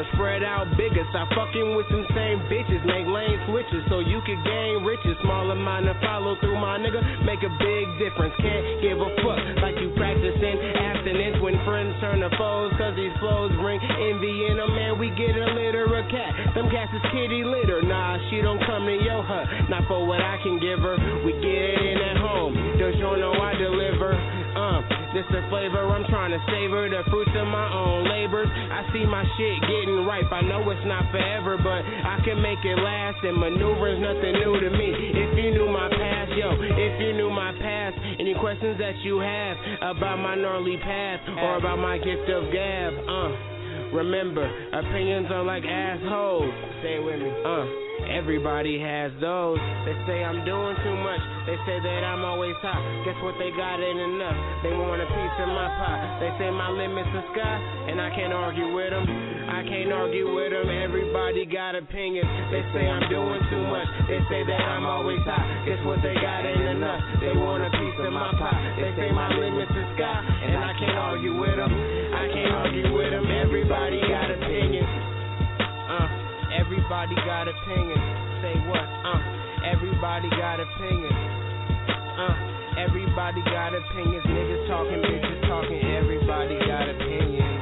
smaller, spread out bigger. Stop fucking with them same bitches. Make lane switches so you can gain riches. Small amount to follow through, my nigga. Make a big difference. Can't give a fuck like you practicing abstinence when friends turn to foes. Cause these flows bring envy in them, man. We get a litter of cat. Them cats is kitty litter. Nah, she don't come to your hut. Not for what I can give her. We get it in at home. Don't you know I deliver? Uh, this the flavor I'm trying to savor, the fruits of my own labors. I see my shit getting ripe. I know it's not forever, but I can make it last. And maneuver's nothing new to me. If you knew my past, yo, if you knew my past, any questions that you have about my gnarly path or about my gift of gab, uh, remember, opinions are like assholes. Say it with me, uh. Everybody has those. They say I'm doing too much. They say that I'm always hot. Guess what? They got ain't enough. They want a piece of my pie. They say my limit's the sky, and I can't argue with them. I can't argue with them. Everybody got opinions. They say I'm doing too much. They say that I'm always hot. Guess what? They got ain't enough. They want a piece of my pie. They say my limit's the sky, and I can't argue with them. I can't argue with them. Everybody got opinions. Uh. Everybody got opinions. Say what? Uh. Everybody got opinions. Uh. Everybody got opinions. Niggas talking, bitches talking. Everybody got opinions.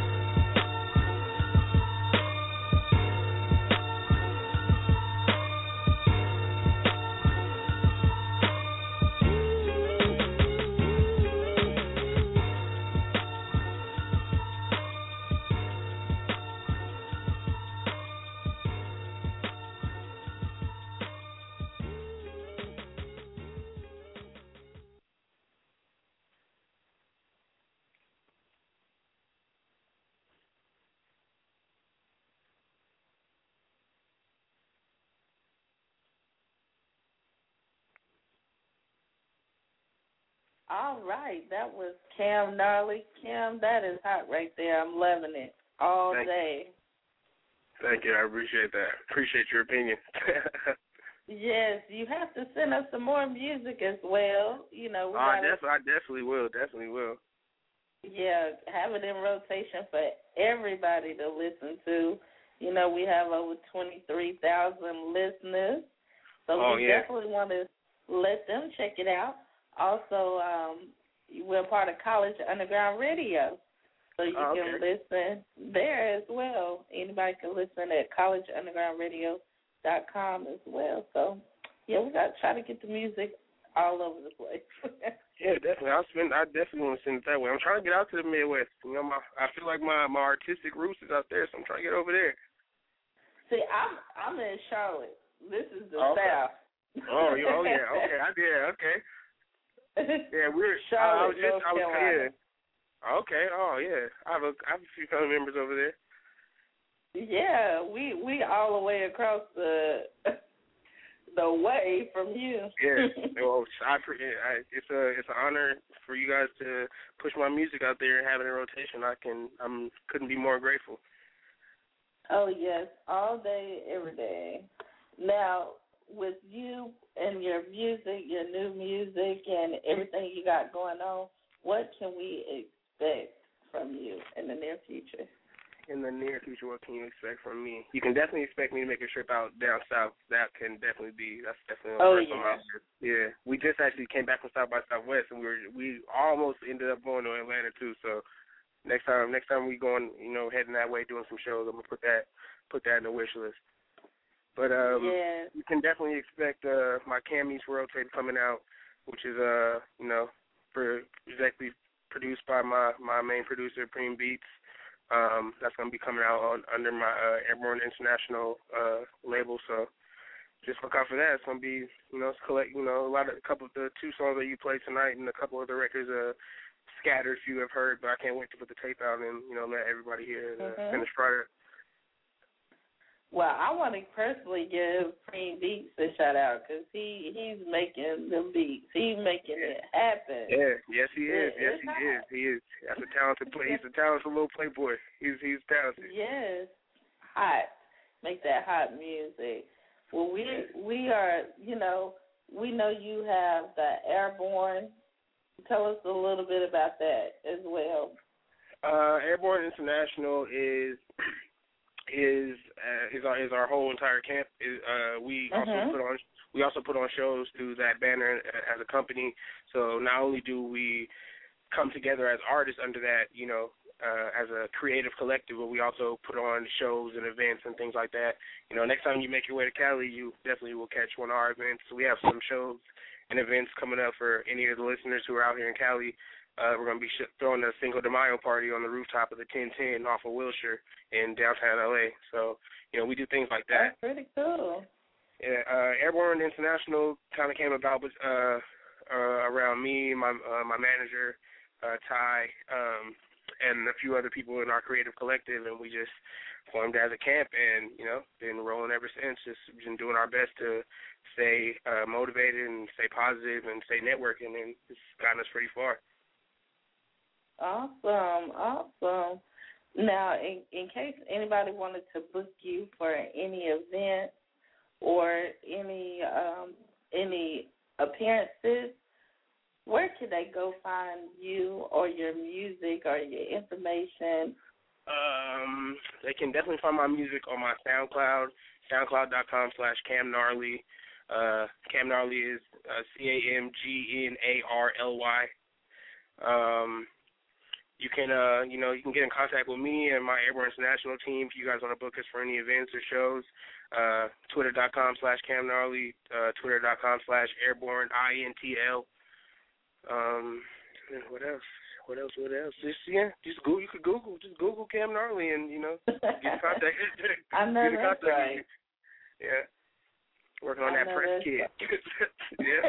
All right, that was Cam Gnarly. Cam, that is hot right there. I'm loving it all Thank day. You. Thank you. I appreciate that. Appreciate your opinion. Yes, you have to send us some more music as well. You know, we oh, I, gotta, def- I definitely will. Definitely will. Yeah, have it in rotation for everybody to listen to. You know, we have over twenty-three thousand listeners, so oh, we yeah. definitely want to let them check it out. Also, um, we're part of College Underground Radio, so you oh, okay. can listen there as well. Anybody can listen at college underground radio dot com as well. So, yeah, we got to try to get the music all over the place. Yeah, definitely. I'll spend. I definitely want to send it that way. I'm trying to get out to the Midwest. You know, my I feel like my, my artistic roots is out there, so I'm trying to get over there. See, I'm I'm in Charlotte. This is the okay. South. Oh, you, oh yeah, okay, I did, okay. Yeah, we're Charlotte, I was just North I was Carolina. yeah. Okay, oh yeah. I have a I have a few family members over there. Yeah, we we all the way across the the way from you. Yeah. Well, I appreciate I, it's a it's an honor for you guys to push my music out there and have it in rotation. I can I'm couldn't be more grateful. Oh yes, all day, every day. Now, with you and your music, your new music, and everything you got going on, what can we expect from you in the near future? In the near future, what can you expect from me? You can definitely expect me to make a trip out down south. That can definitely be. That's definitely on oh, the yeah. my list. Yeah, we just actually came back from South by Southwest, and we were we almost ended up going to Atlanta too. So next time, next time we going, you know, heading that way, doing some shows, I'm gonna put that put that in the wish list. But um, yeah. you can definitely expect uh, my Cam Meets World tape coming out, which is uh, you know, for exactly produced by my, my main producer, Preem Beats. Um, that's gonna be coming out on under my uh, Airborne International uh, label. So just look out for that. It's gonna be, you know, it's collect, you know, a lot of a couple of the two songs that you played tonight and a couple of the records uh, scattered you have heard. But I can't wait to put the tape out and, you know, let everybody hear the mm-hmm. finished product. Well, I want to personally give Preem Beats a shout out because he he's making them beats. He's making yeah. it happen. Yeah, yes he is. It, yes he hot. is. He is. That's a talented play. He's a talented little playboy. He's he's talented. Yes, hot. Make that hot music. Well, we we are. You know, we know you have the Airborne. Tell us a little bit about that as well. Uh, Airborne International is. is is our is our whole entire camp. Is, uh, we also Mhm. put on we also put on shows through that banner as a company. So not only do we come together as artists under that, you know, uh, as a creative collective, but we also put on shows and events and things like that. You know, next time you make your way to Cali, you definitely will catch one of our events. So we have some shows and events coming up for any of the listeners who are out here in Cali. Uh, we're going to be sh- throwing a Cinco de Mayo party on the rooftop of the ten ten off of Wilshire in downtown L A. So, you know, we do things like that. That's pretty cool. Yeah, uh, Airborne International kind of came about with, uh, uh, around me, my uh, my manager, uh, Ty, um, and a few other people in our creative collective, and we just formed as a camp and, you know, been rolling ever since, just been doing our best to stay uh, motivated and stay positive and stay networking, and it's gotten us pretty far. Awesome, awesome. Now, in, in case anybody wanted to book you for any event or any um, any appearances, where could they go find you or your music or your information? Um, they can definitely find my music on my SoundCloud, soundcloud.com slash Cam Gnarly. Uh, Cam Gnarly is uh, C A M G N A R L Y. Um, you can, uh, you know, you can get in contact with me and my Airborne International team if you guys want to book us for any events or shows. Uh, Twitter.com slash Cam Gnarly, uh, Twitter.com slash Airborne I N T L. Um, what else? What else? What else? Just yeah, just Google. You could Google, just Google Cam Gnarly, and you know, get in contact. I know get in that's contact. right. Yeah, working on I that know press that's kit. right. Yeah.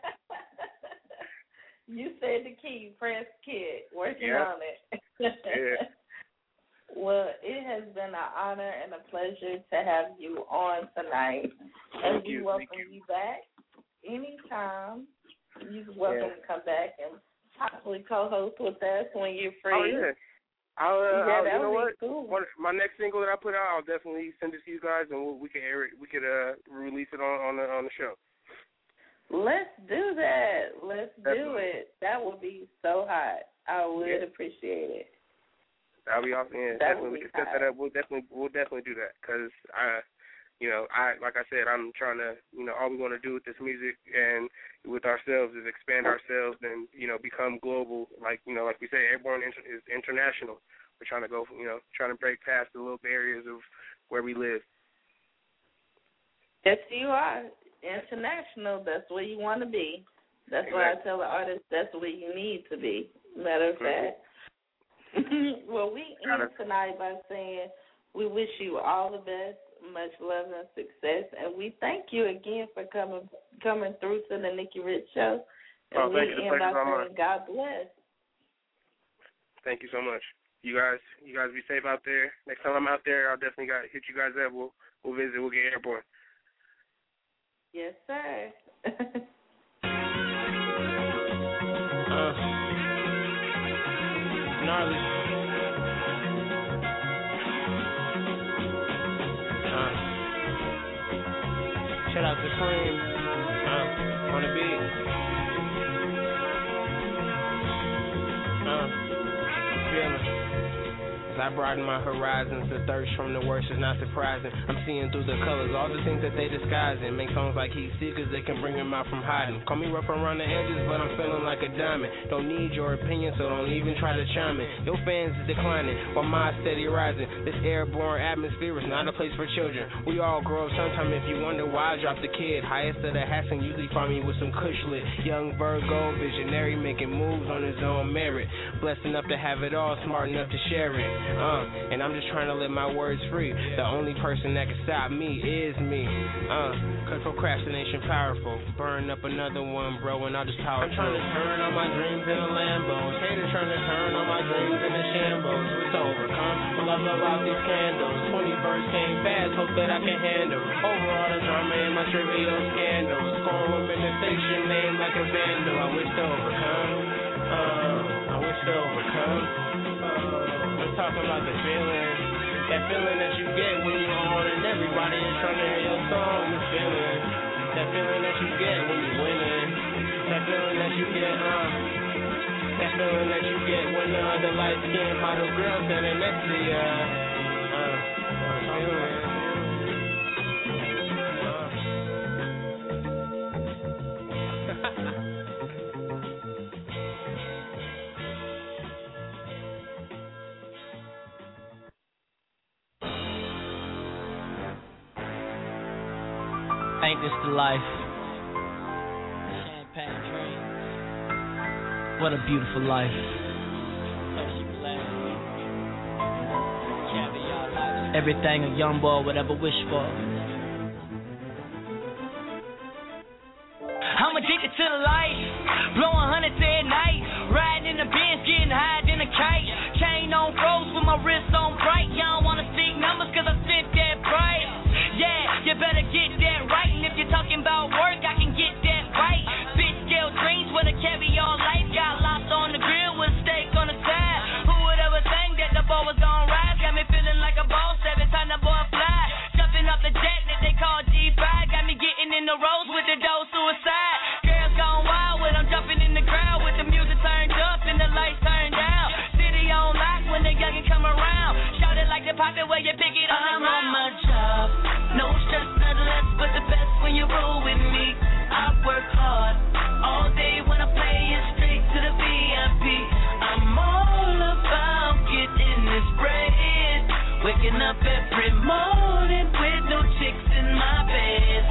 You said the key, press kit. Working Yeah. on it. Yeah. Well, it has been an honor and a pleasure to have you on tonight, and Thank we you. welcome Thank you. you. back anytime. You're welcome Yeah. to come back and possibly co-host with us when you're free. Oh yeah. I'll, uh, Yeah, I'll, that you know would what? be cool. One, my next single that I put out, I'll definitely send it to you guys, and we'll, we can air it. We could uh, release it on on the on the show. Let's do that. Let's do Definitely. it. That would be so hot. I would Yeah. appreciate it. That'll be awesome. Yeah, That definitely. would We be can set hot. that up. We'll definitely we'll definitely do that because I, you know, I like I said, I'm trying to, you know, all we want to do with this music and with ourselves is expand ourselves and, you know, become global. Like, you know, like we say, Airborne inter- is international. We're trying to go, you know, trying to break past the little barriers of where we live. Yes, you are. International, that's where you want to be. That's why I tell the artists that's where you need to be. Matter of fact. Well, we end tonight by saying we wish you all the best, much love and success, and we thank you again for coming coming through to the Nikki Rich Show. And Oh, thank we you. The end by pleasure's all mine. saying God bless. Thank you so much. You guys, you guys be safe out there. Next time I'm out there, I'll definitely got hit you guys up. We'll we'll visit. We'll get airborne. Yes, sir. Uh, gnarly. Uh, shout out to Cream. Uh, on the beat. Uh, feeling. As I broaden my horizons, the thirst from the worst is not surprising. I'm seeing through the colors, all the things that they disguising. Make songs like heat seekers, they can bring them out from hiding. Call me rough around the edges, but I'm feeling like a diamond. Don't need your opinion, so don't even try to chime in. Your fans is declining, while mine steady rising. This airborne atmosphere is not a place for children. We all grow up sometime if you wonder why I dropped the kid. Highest of the hats and usually find me with some kush lit. Young Virgo, visionary, making moves on his own merit. Blessed enough to have it all, smart enough to share it. Uh, and I'm just trying to let my words free. The only person that can stop me is me. Uh, cause procrastination powerful. Burn up another one, bro, and I'll just power I'm trying to turn all my dreams into Lambos. Haters trying to turn all my dreams into shambles. It's overcome. Well, I love out these candles. twenty-first came fast, hope that I can handle. Overall, the drama in my trivial scandals. Scoring women to station name like a vandal. I wish to overcome. Uh, I wish to overcome. I'm talking about the feeling, that feeling that you get when you're on and everybody is trying to hear your song. The feeling, that feeling that you get when you're winning, that feeling that you get, uh, that feeling that you get when the other light-skinned model girl standing next to you. Uh, I'm feeling, Ain't this the life? Champagne dream. What a beautiful life. Everything a young boy would ever wish for. I'm addicted to the light, blowing hundreds at night, riding in the Benz, getting higher than a kite. Chain on froze with my wrist on bright. Y'all don't wanna speak numbers cause I spent that price. Yeah, you better get that right. And if you're talking about work, I can get that right. Big scale dreams with a caviar life. Got lost on the grill with a steak on the side. Who would ever think that the boy was gonna rise? Got me feeling like a boss every time the boy fly. Jumping up the jet that they call G five. Got me getting in the roads with the dough suicide. Girls gone wild when I'm jumping in the crowd with the music turned up and the lights turned down. City on lock when the youngin' come around. Shout it like the pop it where you pick it up. I'm on my job, no stress, nothing less but the best when you roll with me. I work hard all day when I play it straight to the V I P. I'm all about getting this bread, waking up every morning with no chicks in my bed.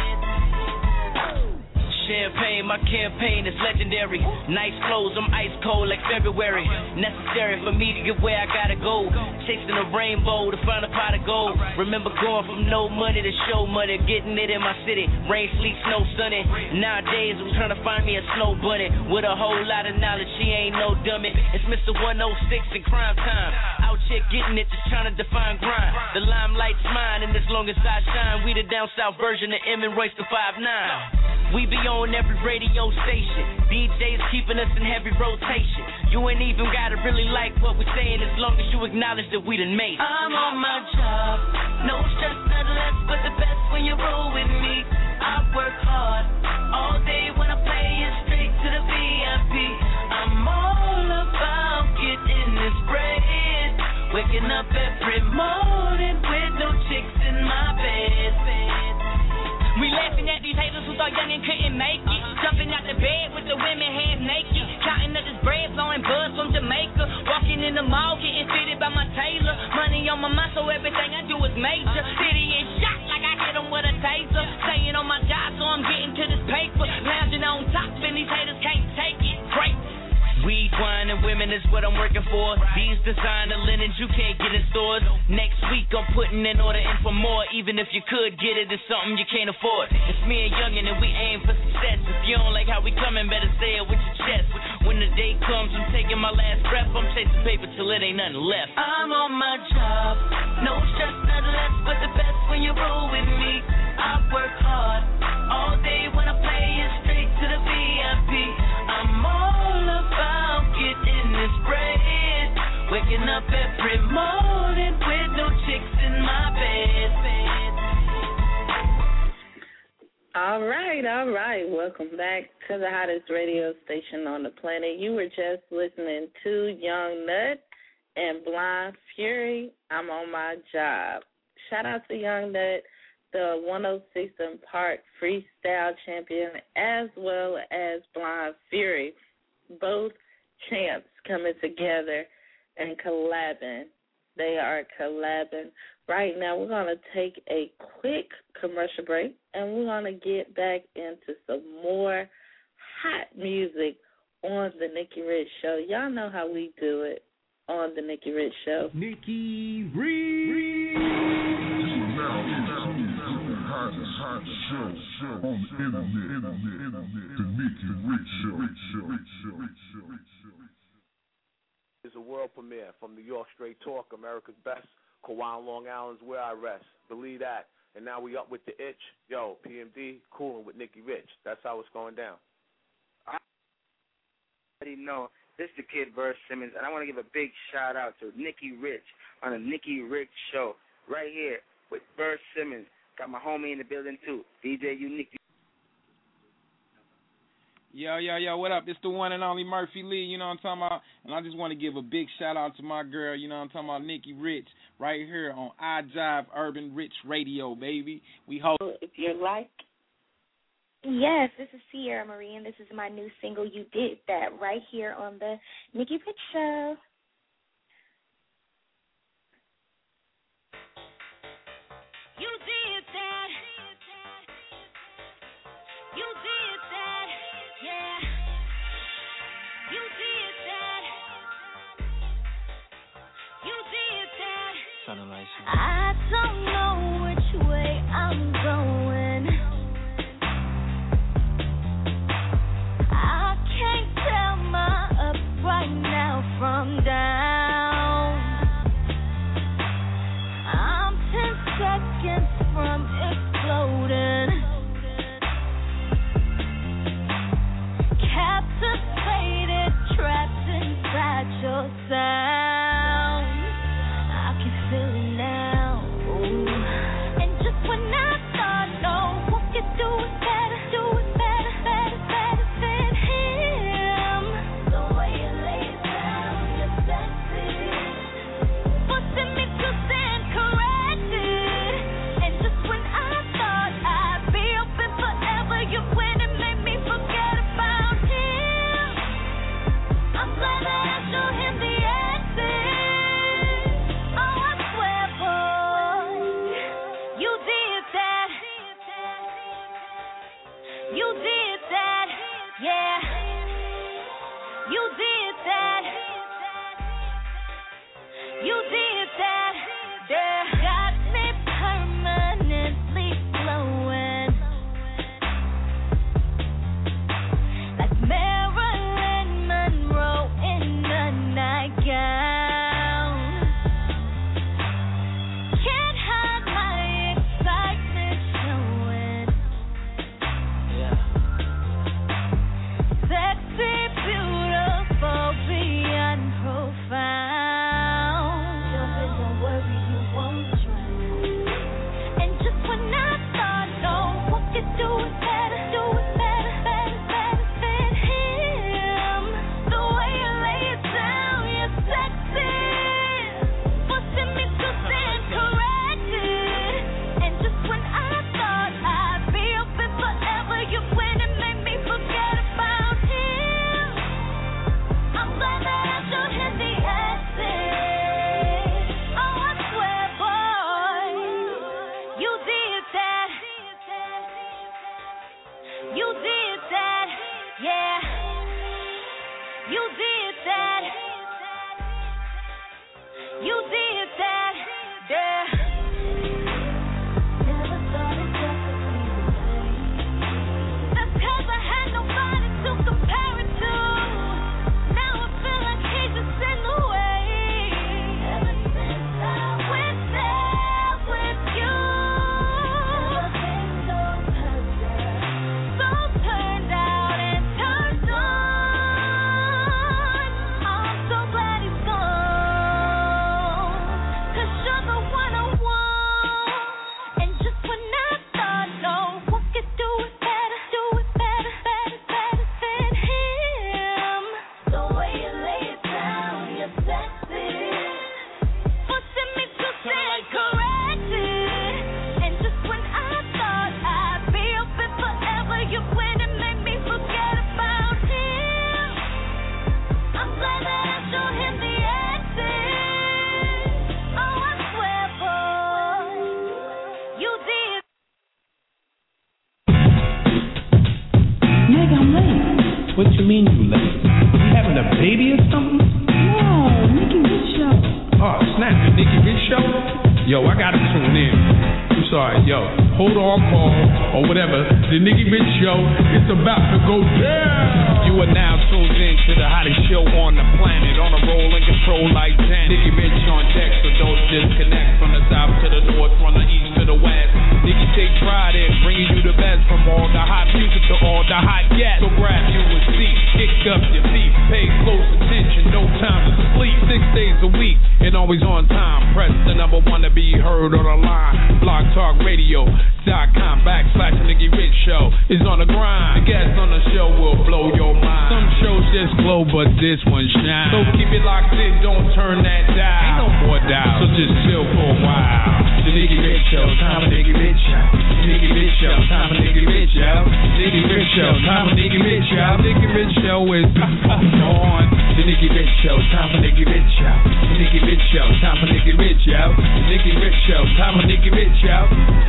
Champagne, my campaign is legendary. Nice clothes, I'm ice cold like February. Necessary for me to get where I gotta go. Chasing a rainbow to find a pot of gold. Remember going from no money to show money. Getting it in my city, rain, sleet, snow, sunny. Nowadays I'm trying to find me a snow bunny with a whole lot of knowledge, she ain't no dummy. It's Mister one oh six in crime time. Out here getting it, just trying to define grind. The limelight's mine, and as long as I shine, we the down south version of M and Royce the five nine. We be on every radio station. D Js keeping us in heavy rotation. You ain't even gotta really like what we're saying as long as you acknowledge that we done made it. I'm on my job, no stress, nothing less but the best when you roll with me. I work hard all day when I play it straight to the V I P. I'm all about getting this bread, waking up every morning with no chicks in my bed. We laughing at these haters who thought youngin' couldn't make it. Jumping out the bed with the women half naked. Counting up this bread, blowing buzz from Jamaica. Walking in the mall, getting fitted by my tailor. Money on my mind, so everything I do is major. City is shot like I hit them with a taser. Staying on my job, so I'm getting to this paper. Lounging on top, and these haters can't take it. Great. Weed, wine, and women is what I'm working for. These designer linens you can't get in stores. Next week I'm putting an order in for more. Even if you could get it, it's something you can't afford. It's me and Youngin' and we aim for success. If you don't like how we coming, better say it with your chest. When the day comes, I'm taking my last breath. I'm chasing paper till it ain't nothing left. I'm on my job, no stress, nothing less but the best when you roll with me. I work hard all day when I play it straight to the V I P. I'm all about getting this bread, waking up every morning with no chicks in my bed. All right, all right. Welcome back to the hottest radio station on the planet. You were just listening to Young Nut and Blind Fury. I'm on my job. Shout out to Young Nut, the one oh six and Park freestyle champion, as well as Blind Fury. Both champs coming together and collabing. They are collabing. Right now, we're going to take a quick commercial break, and we're going to get back into some more hot music on The Nikki Rich Show. Y'all know how we do it on The Nikki Rich Show. Nikki Rich. On the internet, the Nikki Rich Show. It's a world premiere from New York, Straight Talk, America's Best. Kauai, Long Island's where I rest. Believe that. And now we up with the itch. Yo, P M D, cooling with Nikki Rich. That's how it's going down. I already know. This is the kid, Verse Simmons, and I want to give a big shout out to Nikki Rich on the Nikki Rich Show right here with Verse Simmons. Got my homie in the building, too, D J Unique. Yo, yo, yo, what up? It's the one and only Murphy Lee, you know what I'm talking about? And I just want to give a big shout out to my girl, you know what I'm talking about, Nikki Rich, right here on iJive Urban Rich Radio, baby. We hope. If you're like. Yes, this is Sierra Marie, and this is my new single, You Did That, right here on the Nikki Rich Show. You did that. I don't know which way I'm going. I can't tell my up right now from down. I'm ten seconds from exploding. Captivated, trapped inside your sound. I can feel it now. Ooh. And just when I thought, no, what you do is better, do it better, better, better than him. The way you lay it down, you're sexy, forcing me to stand corrected. And just when I thought I'd be open forever, you went and made me forget about him. I'm glad that I showed him the exit. Oh, I swear, boy, you did that. You did that, yeah. You did that. You did that, yeah. Got me permanently glowing like Marilyn Monroe in a nightgown. Can't hide my excitement showing. Sexy, beautiful, beyond profound. Don't worry, you won't drown. And just when I thought, no, what you do is better, do it better, better, better than him. The way you lay it down, you're sexy, forcing me to stand corrected. And just when I thought I'd be open forever, you went and made me forget about him. I'm glad that I showed him the exit. Oh, I swear, boy, you did that. You did that, yeah. You did that. You did that, yeah. Never thought it just would be the same. That's 'cause I had nobody to compare it to. Now I feel like he's just in the way. Ever since I went there with you, everything's so perfect, so turned out and turned on. I'm so glad he's gone, 'cause you're the one I want. And just when I thought, no, what could do it better, do it better, better, better than him. The way you lay it down, you're sexy, forcing me to stand corrected. And just when I thought I'd be open forever, you went and made me forget about him. I'm glad that I showed him the exit. Oh, I swear, boy, you did. Nigga, I'm late. What you mean you late? You having a baby or something? No, Nicky Rich Show. Oh, snap, the Nicky Rich Show? Yo, I gotta tune in. I'm sorry, yo. Hold on, call, or whatever. The Nicky Rich Show is about to go down. You are now tuned in to the hottest show on the planet. On a roll and control like Janet. Nicky Rich on deck, so don't disconnect. From the south to the north, from the east to the west. Nicky take pride in bringing you the best. From all the hot music to all the hot gas. So grab you a seat, kick up your feet. Pay close attention, no time to sleep. Six days a week, and always on time. Press the number one to be heard on the line. Blog Talk Radio dot com backslash Nicky Rich Show is on the grind. The guests on the show will blow your mind. Some shows just glow, but this one shines. So keep it locked in, don't turn that dial. Ain't no more dial, so just chill for a while. The Nicky Rich Show, time for Nicky Rich Show. Nicky Rich Show, time for Nicky Rich Show. Nicky Rich Show, time for Nicky Rich Show. Nicky Rich Show is on. The Nicky Rich Show, time for Nicky Rich Show. The Nicky Rich Show, time for Nicky Rich Show. The Nicky Rich Show, time for Nicky Rich Show.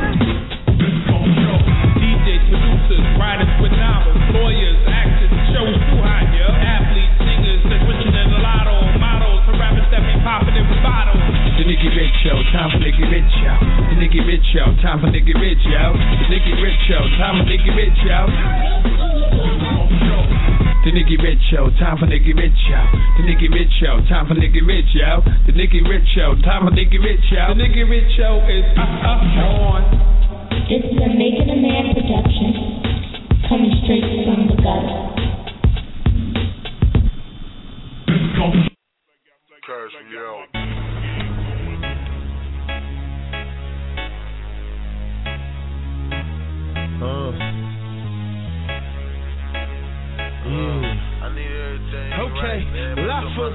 D Js, producers, writers with novels, lawyers, actors, shows too hot, yo. Athletes, singers, that's richer than a lotto. Models, and rappers that be popping in bottles. The Nicky Rich Show, time for Nicky Nicky Rich Show. The Nicky Rich Show. Time for Nicky Rich, yo. The Nicky Rich Show. Time for Nicky Rich, yo. The Nicky Rich Show. Time for Nicky Rich, yo. The Nicky Rich Show. Time for Nicky Rich, yo. The Nicky Rich Show. Time for Nicky Rich, yo. The Nicky Rich Show is uh, uh, on. This is a Making a Man production, coming straight from the gutter. Cash me out. Uh. Mm. I need everything. Okay, right, Laffer.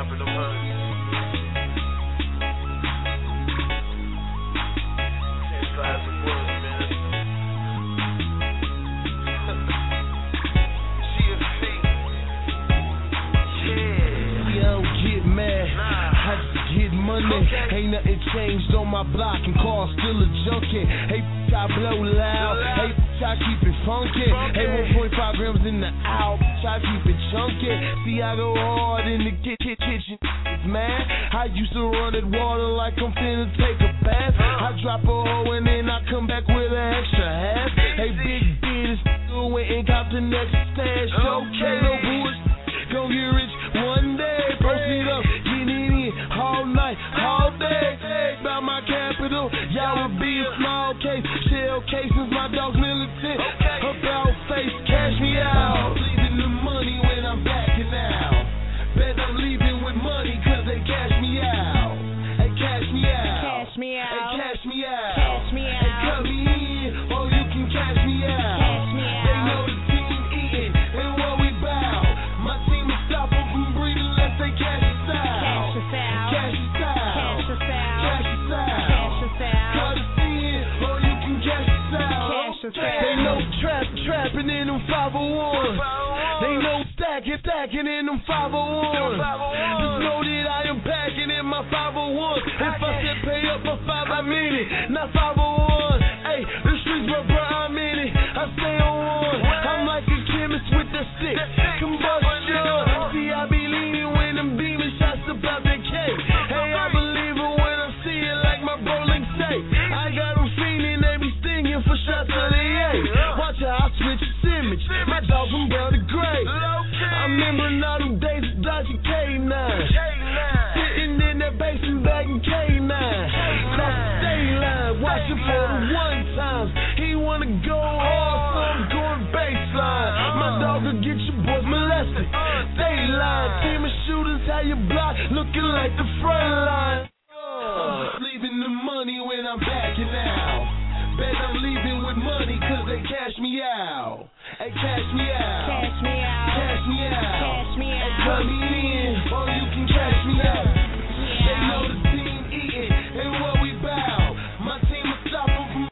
Yo, get mad. I just get money. Okay. Ain't nothing changed on my block and cars still a junkie. Hey, I blow loud. Hey, I keep it funky. Hey, one point five grams in the out. I keep it chunky. See, I go hard in the kitchen, kitchen, man. I used to run at water like I'm finna take a bath. I drop a hoe and then I come back with an extra half. Hey, big bitch, do it and got the next stash. Okay, no bullshit. Gon' get rich one day. Post it up, get it in all night, all day. About my capital, y'all would be a small case. Shell cases, my dog's militant. About face, cash me out. Leaving the money when I'm backing out. Bet I'm leaving with money cause they cash me out. Hey, cash me out. Cash me out. Hey, cash me out. Cash me out. Hey, cut me in, or you can cash me out. Cash me out. They know the team eating and what we bout. My team will stop them from breathing unless they cash us out. Cash us out. Cash us out. Cash us out. Cash us out. Cash us out. Cut us in, or you can cash us out. Cash us out. They know trap, trapping in them five oh ones. They know stacking, stacking in them five oh ones. Just know that I am packing in my five oh ones. If I said pay up for five, I mean it. Not five oh one. Hey, the streets, my bro, I'm in it. I stay on one. I'm like a chemist with the stick. Combustion. See, I be leaning when them demon shots about that cake. Hey, I believe it when I see it like my bro Link say. I got them fiending, they be stinging for shots of the A. Watch how I switch his image. My dog from brown to gray. I remember all them days of dodging K nine. Sitting in that basement bagging K nine. Cross the state line, watching for the one times. He wanna go hard, so I'm going baseline. My dog will get your boys molested. Stay line, team of shooters, how you block, looking like the front line. Uh, leaving the money when I'm backing out. Bet I'm leaving with money cause they cash me out. Hey, cash me out. Cash me out. Cash me out. Cash me out. Hey, cut me in, or you can cash me out. They know the team eating and what we bout. My team will stop them from.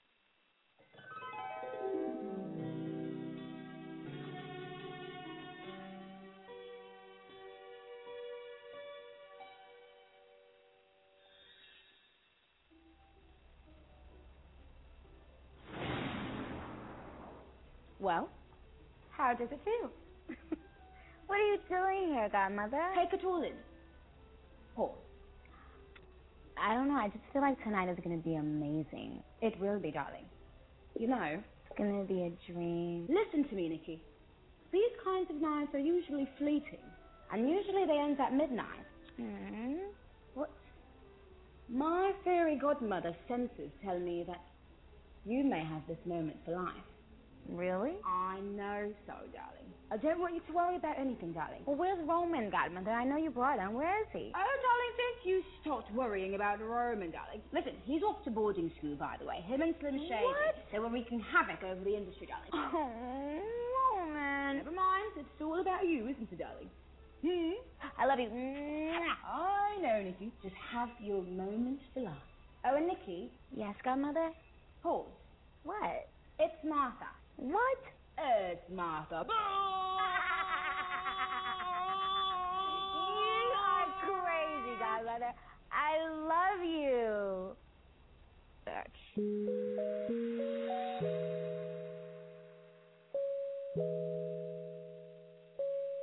Well, how does it feel? What are you doing here, Godmother? Take it all in. Pause. I don't know. I just feel like tonight is going to be amazing. It will be, darling. You know, it's going to be a dream. Listen to me, Nikki. These kinds of nights are usually fleeting, and usually they end at midnight. Hmm? What? My fairy godmother senses tell me that you may have this moment for life. Really? I know so, darling. I don't want you to worry about anything, darling. Well, where's Roman, Godmother? I know you brought him. Where is he? Oh, darling, since you stopped worrying about Roman, darling. Listen, he's off to boarding school, by the way. Him and Slim Shady. What? They were wreaking havoc over the industry, darling. Oh, Roman. Never mind. It's all about you, isn't it, darling? Hmm? I love you. I know, Nikki. Just have your moment for life. Oh, and Nikki? Yes, Godmother? Pause. What? It's Martha. What? It's Martha. You are crazy, Godmother. I love you.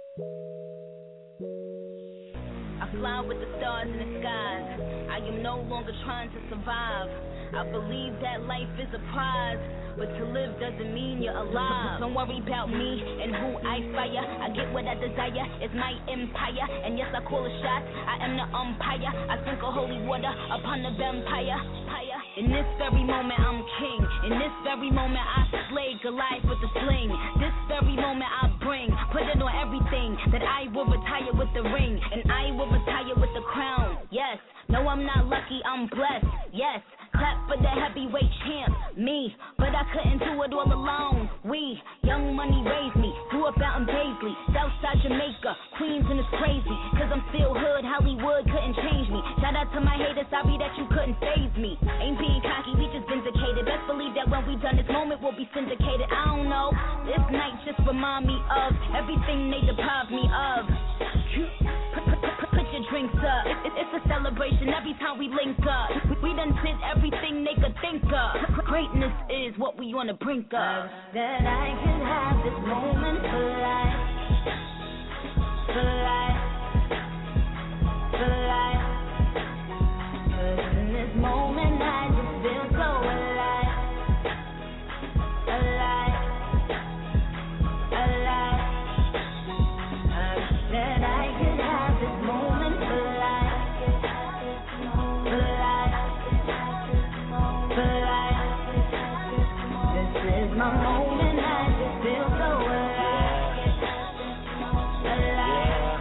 I fly with the stars in the skies. I am no longer longer trying to survive. I believe that life is a prize, but to live doesn't mean you're alive. Don't worry about me and who I fire. I get what I desire, it's my empire. And yes, I call a shot, I am the umpire. I sprinkle holy water upon the vampire. In this very moment, I'm king. In this very moment, I slay Goliath with a sling. This very moment, I bring, put it on everything, that I will retire with the ring, and I will retire with the crown. Yes, no, I'm not lucky, I'm blessed. Yes, clap for the heavyweight champ, me. But I couldn't do it all alone. We, Young Money raised me, grew up out in Paisley, Southside Jamaica, Queens, and it's crazy, cause I'm still hood, Hollywood couldn't change me. Shout out to my haters, sorry that you couldn't faze me. Ain't being cocky, we just vindicated. Best believe that when we done this moment, we'll be syndicated. I don't know, this night just remind me of everything they deprived me of. Put your drinks up, it's a celebration every time we link up. We done did everything they could think of. Greatness is what we on the brink of. That I can have this moment for life, for life, for life. Cause in this moment I just feel so alive, alive, alive. I wish that I could have this moment for life, for life, for life. This is my moment, I just feel so alive, alive,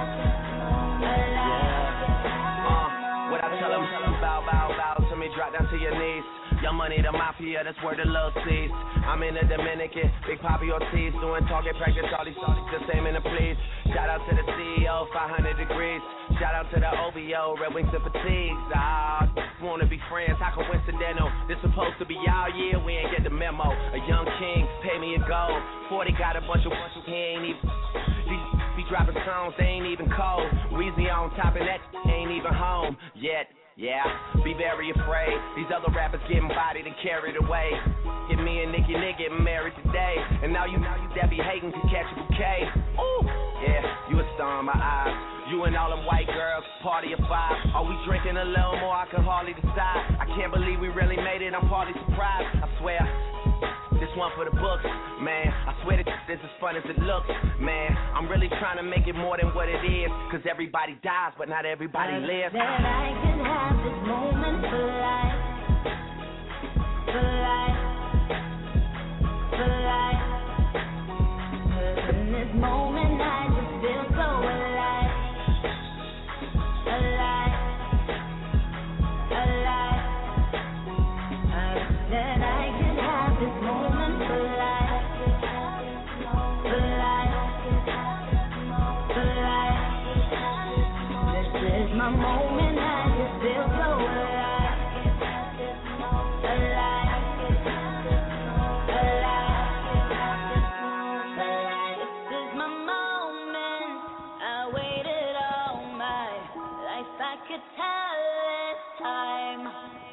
alive. What I tell them, tell them, bow, bow, bow to me, drop down to your knees. Young Money, the mafia, that's where the love sees. I'm in the Dominican, Big Papi Ortiz, doing target practice, all these all these just aiming to please. Shout out to the C E O, five hundred degrees. Shout out to the O V O, Red Wings and Fatigues. Ah, wanna be friends, how coincidental. This supposed to be y'all year, we ain't get the memo. A young king, pay me a gold. forty got a bunch of bunch of, he ain't even. These be dropping songs, they ain't even cold. Weezy on top and that ain't even home yet. Yeah, be very afraid. These other rappers getting bodied and carried away. Get me and Nicki Nick getting married today. And now you, now you that be hating can catch a bouquet. Ooh, yeah, you a star in my eyes. You and all them white girls, party of five. Are we drinking a little more? I can hardly decide. I can't believe we really made it. I'm partly surprised. I swear. This one for the books, man. I swear that this is as fun as it looks, man. I'm really trying to make it more than what it is. Cause everybody dies, but not everybody lives. That I can have this moment for life, for life, for life. Cause in this moment I just feel so alive, alive, alive. I wish that I can have this moment for life, for life, for life. This is my moment, I just feel so alive, alive, alive. This is my moment, I waited all my life, I could tell it's time.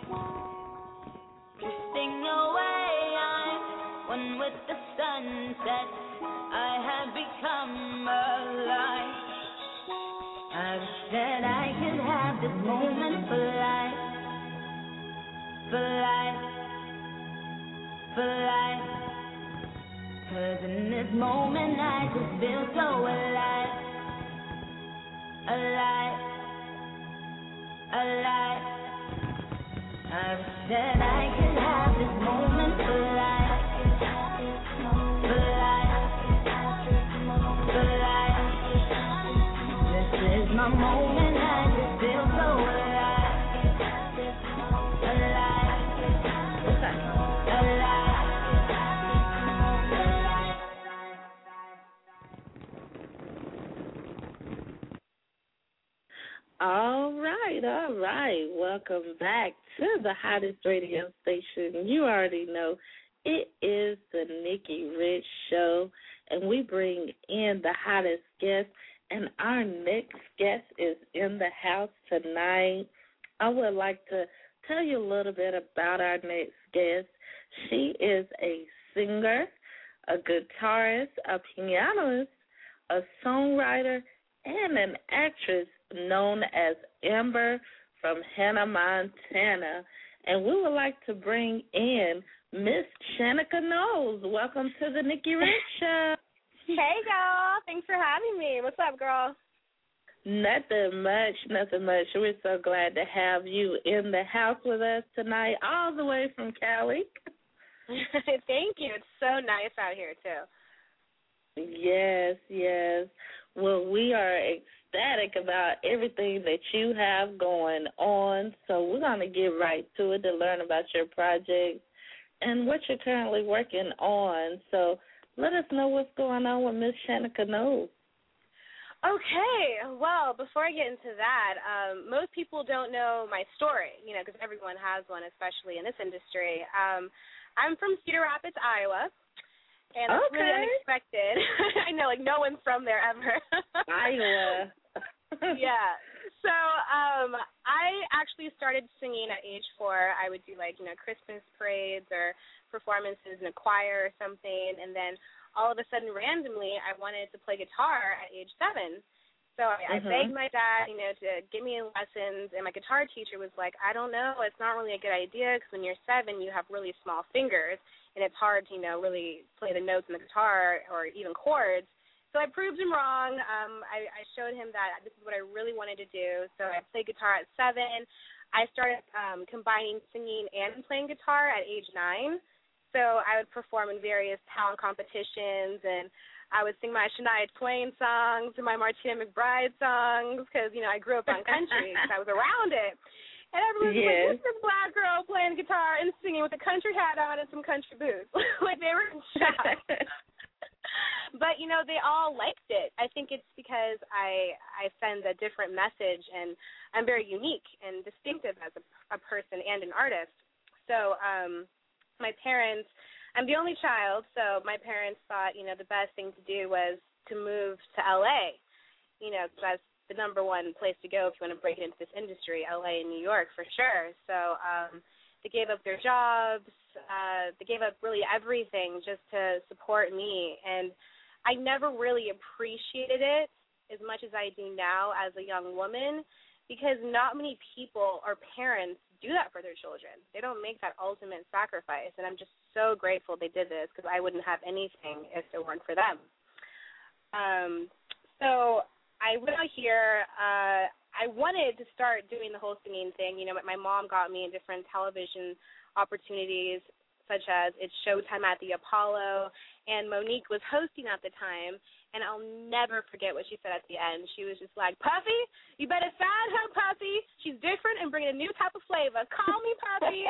Drifting away, I'm one with the sunset. I have become alive. I wish that I could have this moment for life, for life, for life. Cause in this moment I just feel so alive, alive, alive. I wish that I could have this moment for life, for life, for life. This is my moment, I just feel so alive, alive, what's that? Alive, All right, all right. Welcome back to the hottest radio station. You already know it is the Nikki Rich Show, and we bring in the hottest guest, and our next guest is in the house tonight. I would like to tell you a little bit about our next guest. She is a singer, a guitarist, a pianist, a songwriter, and an actress known as Amber from Hannah, Montana. And we would like to bring in Miss Shanika Knowles. Welcome to the Nikki Rich Show. Hey, y'all. Thanks for having me. What's up, girl? Nothing much, nothing much. We're so glad to have you in the house with us tonight, all the way from Cali. Thank you. It's so nice out here, too. Yes, yes. Well, we are ecstatic about everything that you have going on, so we're going to get right to it to learn about your project and what you're currently working on. So let us know what's going on with Miss Shanika Knowles. Okay, well, before I get into that, um, most people don't know my story, you know, because everyone has one, especially in this industry. Um, I'm from Cedar Rapids, Iowa, and it's okay. really unexpected. I know, like, no one's from there ever. Iowa. Yeah. So um, I actually started singing at age four. I would do, like, you know, Christmas parades or performances in a choir or something, and then all of a sudden, randomly, I wanted to play guitar at age seven. So I, mm-hmm. I begged my dad, you know, to get me in lessons, and my guitar teacher was like, I don't know, it's not really a good idea because when you're seven, you have really small fingers, and it's hard to, you know, really play the notes on the guitar or even chords. So I proved him wrong. Um, I, I showed him that this is what I really wanted to do. So I played guitar at seven. I started um, combining singing and playing guitar at age nine. So I would perform in various talent competitions, and I would sing my Shania Twain songs and my Martina McBride songs because, you know, I grew up on country because I was around it. And everyone was yes. like, what's this black girl playing guitar and singing with a country hat on and some country boots? Like, they were in shock. But, you know, they all liked it. I think it's because I I send a different message, and I'm very unique and distinctive as a, a person and an artist. So, um... my parents, I'm the only child, so my parents thought, you know, the best thing to do was to move to L A, you know, because that's the number one place to go if you want to break into this industry, L A and New York for sure. So um, they gave up their jobs. Uh, they gave up really everything just to support me, and I never really appreciated it as much as I do now as a young woman, because not many people or parents do that for their children. They don't make that ultimate sacrifice, and I'm just so grateful they did this because I wouldn't have anything if it weren't for them. Um, so I went out here. Uh, I wanted to start doing the whole singing thing. You know, my mom got me in different television opportunities, such as It's Showtime at the Apollo, and Monique was hosting at the time. And I'll never forget what she said at the end. She was just like, Puffy, you better sign her, Puffy. She's different and bringing a new type of flavor. Call me, Puffy.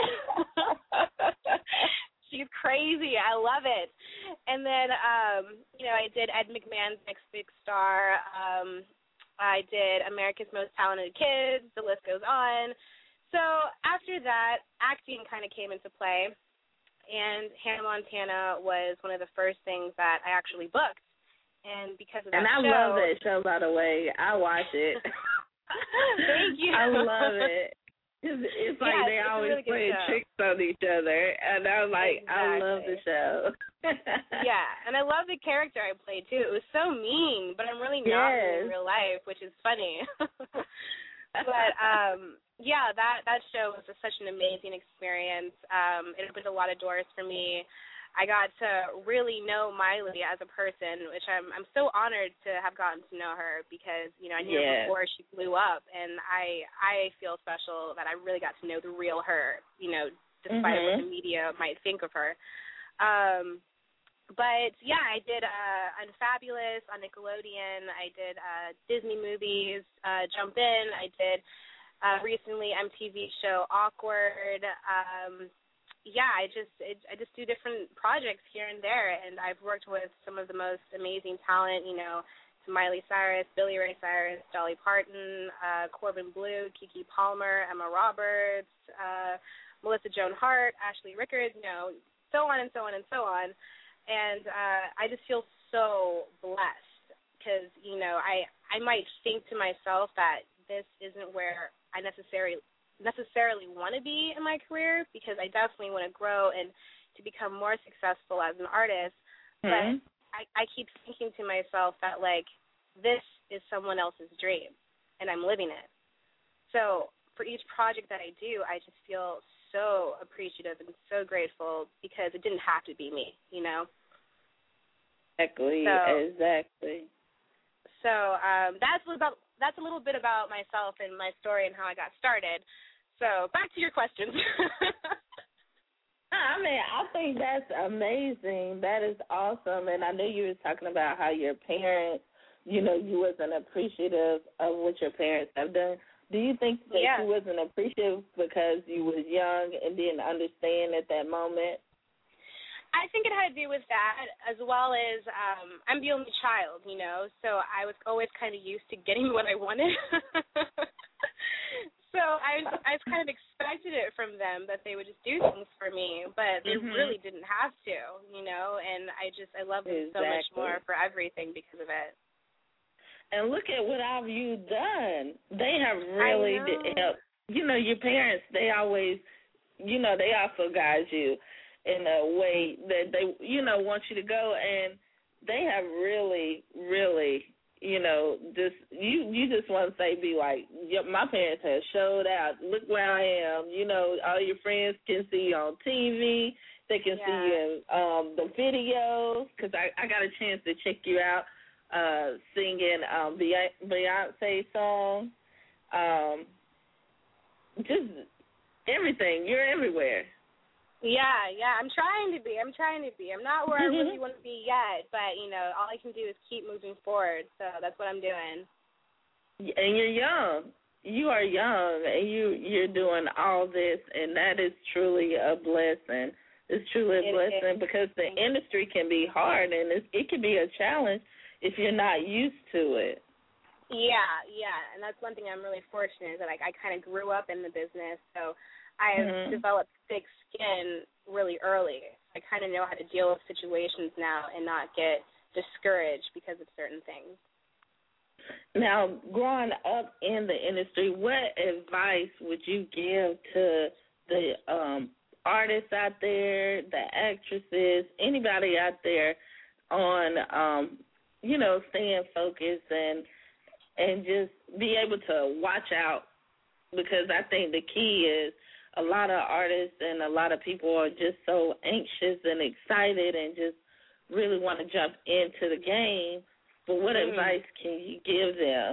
She's crazy. I love it. And then, um, you know, I did Ed McMahon's Next Big Star. Um, I did America's Most Talented Kids. The list goes on. So after that, acting kind of came into play. And Hannah, Montana was one of the first things that I actually booked. And because of that and I show, love that show, by the way. I watch it. Thank you. I love it. It's, it's like yeah, they it's always really playing show. tricks on each other, and I'm like, exactly. I love the show. Yeah, and I love the character I played too. It was so mean, but I'm really not yes. in real life, which is funny. But um, yeah, that that show was just such an amazing experience. Um, it opened a lot of doors for me. I got to really know Miley as a person, which I'm I'm so honored to have gotten to know her because, you know, I knew yes. her before she blew up, and I I feel special that I really got to know the real her, you know, despite mm-hmm. what the media might think of her. Um, but, yeah, I did uh, Unfabulous on Nickelodeon. I did uh, Disney movies, uh, Jump In. I did uh, recently M T V show Awkward. Um Yeah, I just it, I just do different projects here and there, and I've worked with some of the most amazing talent, you know, Miley Cyrus, Billy Ray Cyrus, Dolly Parton, uh, Corbin Bleu, Keke Palmer, Emma Roberts, uh, Melissa Joan Hart, Ashley Rickards, you know, so on and so on and so on. And uh, I just feel so blessed because, you know, I, I might think to myself that this isn't where I necessarily necessarily want to be in my career because I definitely want to grow and to become more successful as an artist. Mm-hmm. But I, I keep thinking to myself that, like, this is someone else's dream, and I'm living it. So for each project that I do, I just feel so appreciative and so grateful because it didn't have to be me, you know? Exactly, so, exactly. So um, that's about that's a little bit about myself and my story and how I got started. So back to your questions. I mean, I think that's amazing. That is awesome. And I know you were talking about how your parents, you know, you wasn't appreciative of what your parents have done. Do you think that yeah. you wasn't appreciative because you was young and didn't understand at that moment? I think it had to do with that, as well as um, I'm the only child, you know, so I was always kind of used to getting what I wanted. So I, I kind of expected it from them that they would just do things for me, but they mm-hmm. really didn't have to, you know, and I just, I love them exactly. so much more for everything because of it. And look at what have you done. They have really helped. You know, your parents, they always, you know, they also guide you in a way that they, you know, want you to go, and they have really, really, you know, just, you, you just want to say, be like, yeah, my parents have showed out. Look where I am. You know, all your friends can see you on T V. They can yeah. see you in um, the videos, because I, I got a chance to check you out uh, singing um, Beyonce song. Um, just everything. You're everywhere. Yeah, yeah, I'm trying to be. I'm trying to be. I'm not where I really want to be yet, but, you know, all I can do is keep moving forward, so that's what I'm doing. And you're young. You are young, and you, you're doing all this, and that is truly a blessing. It's truly a it blessing is. because the industry can be hard, and it's, it can be a challenge if you're not used to it. Yeah, yeah, and that's one thing I'm really fortunate that I, I kind of grew up in the business, so I've mm-hmm. developed thick skin really early. I kind of know how to deal with situations now and not get discouraged because of certain things. Now, growing up in the industry, what advice would you give to the um, artists out there, the actresses, anybody out there on, um, you know, staying focused and and just be able to watch out? Because I think the key is a lot of artists and a lot of people are just so anxious and excited and just really want to jump into the game. But what mm. advice can you give them?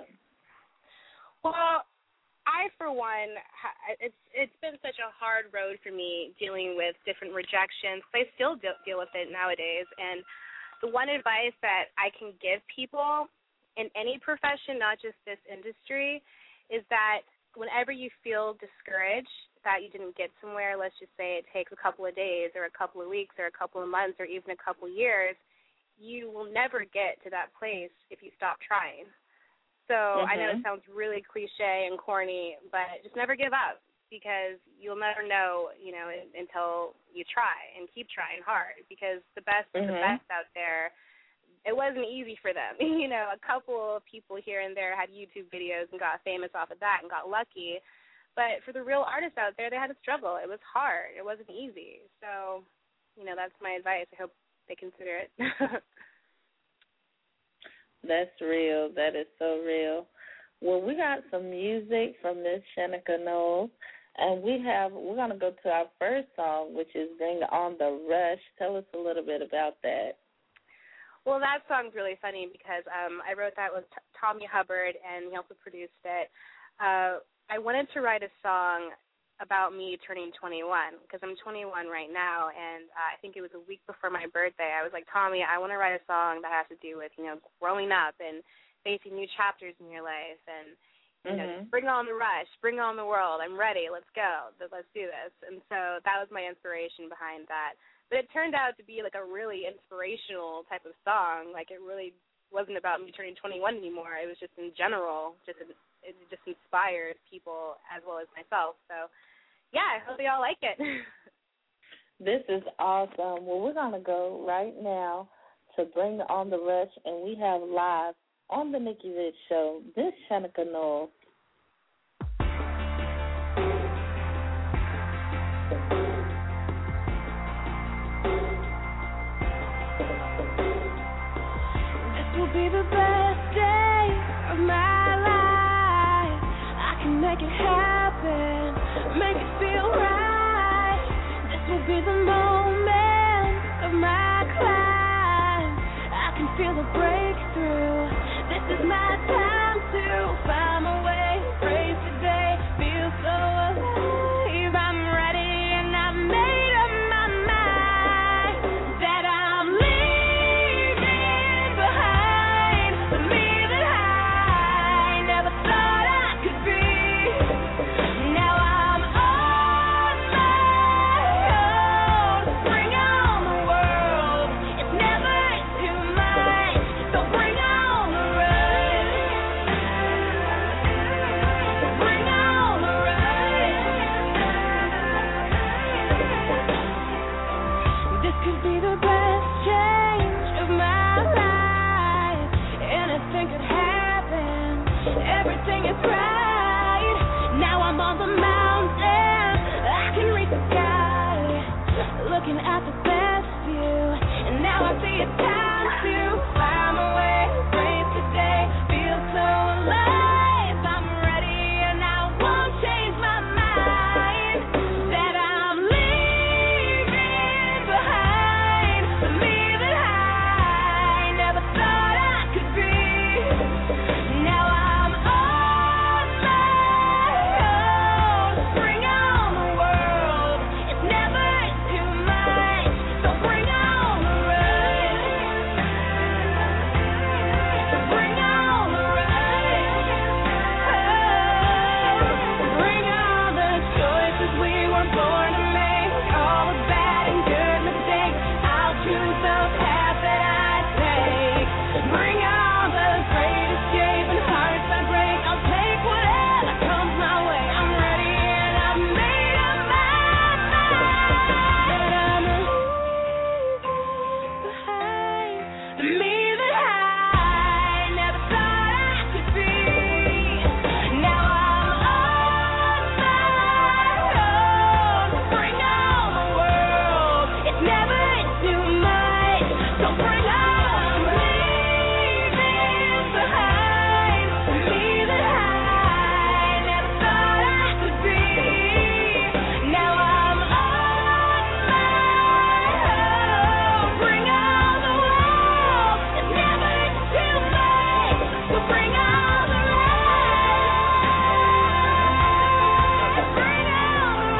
Well, I, for one, it's it's been such a hard road for me dealing with different rejections. I still deal with it nowadays. And the one advice that I can give people in any profession, not just this industry, is that whenever you feel discouraged that you didn't get somewhere, let's just say it takes a couple of days or a couple of weeks or a couple of months or even a couple of years, you will never get to that place if you stop trying. So mm-hmm. I know it sounds really cliche and corny, but just never give up because you'll never know, you know, until you try and keep trying hard because the best of mm-hmm. the best out there, it wasn't easy for them. You know, a couple of people here and there had YouTube videos and got famous off of that and got lucky. But for the real artists out there, they had to struggle. It was hard. It wasn't easy. So, you know, that's my advice. I hope they consider it. That's real. That is so real. Well, we got some music from Miss Shanika Knowles, and we have we're gonna go to our first song, which is "Bring On the Rush." Tell us a little bit about that. Well, that song's really funny because um, I wrote that with T- Tommy Hubbard, and he also produced it. Uh, I wanted to write a song about me turning twenty-one because I'm twenty-one right now, and uh, I think it was a week before my birthday. I was like, Tommy, I want to write a song that has to do with, you know, growing up and facing new chapters in your life and, you know, mm-hmm. bring on the rush, bring on the world. I'm ready. Let's go. Let's do this. And so that was my inspiration behind that. But it turned out to be like a really inspirational type of song. Like it really wasn't about me turning twenty-one anymore. It was just in general, just a, it just inspires people as well as myself. So, yeah, I hope they all like it. This is awesome. Well, we're going to go right now to Bring On the Rush, and we have live on the Nikki Rich Show, Miss Shanika Knowles. This will be the best day of my life. I can make it happen. something, make it feel right. This will be the moment of my climb. I can feel the breakthrough. This is my time to find my way. Praise today, feel so alive. I'm ready and I've made up my mind that I'm leaving behind the me that I never thought I could be. Now I'm on my own. Bring on the world. It's never too much. So bring on the rush. Bring on the rush. This could be the best change of my life. Anything could happen. Everything is right. Now I'm on the mountain. I can reach the sky. Looking at the best view. And now I see it's time to find my way. Praise today. Feel so alive. I'm ready and I won't change my mind. That I'm leaving behind the me that I never thought I could be. Now I'm on my own. Bring on the world. It's never too much. So bring on the rush. Bring on the rush. Bring on the choices we were born to make. All the bad and good mistakes. I'll choose the path that I take. Bring on the great escape and hearts I break. I'll take whatever comes my way. I'm ready and I've made up my mind that I'm leaving behind the me that I never thought I could be. Now I'm on my own. Bring on the world. It's never too much. So bring on leaving behind the me that I never thought I could be. Now I'm on my own. Bring on the world. It's never too much. So bring on the rush. Bring on the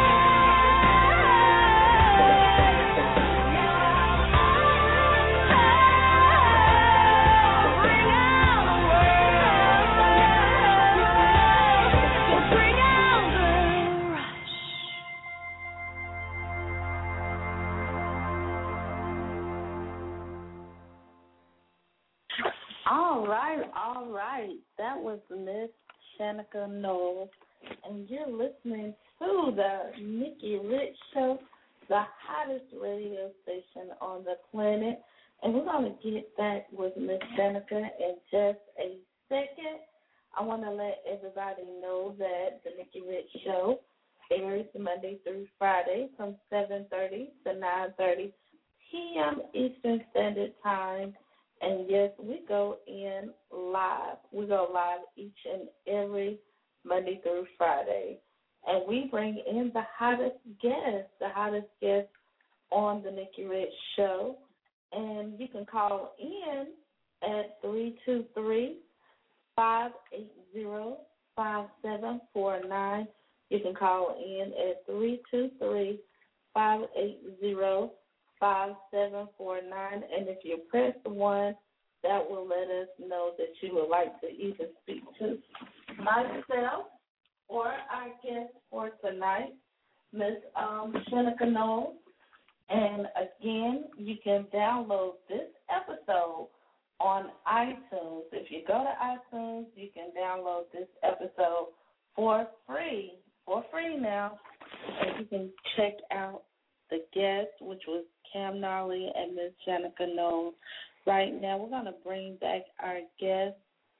All right, all right. That was Miss Shanika Knowles, and you're listening to the Nikki Rich Show, the hottest radio station on the planet. And we're going to get back with Miss Shanika in just a second. I want to let everybody know that the Nikki Rich Show airs Monday through Friday from seven thirty to nine thirty p.m. Eastern Standard Time. And, yes, we go in live. We go live each and every Monday through Friday. And we bring in the hottest guests, the hottest guests on the Nikki Rich Show. And you can call in at three two three, five eight zero, five seven four nine. You can call in at three two three, five eight zero, five seven four nine. And if you press one, that will let us know that you would like to either speak to myself or our guest for tonight, Miss Um, Shanika Knowles. And again, you can download this episode on iTunes. If you go to iTunes, you can download this episode for free, for free now. And you can check out the guest, which was Cam Nolly and Miss Shanika Knowles. Right now, we're going to bring back our guest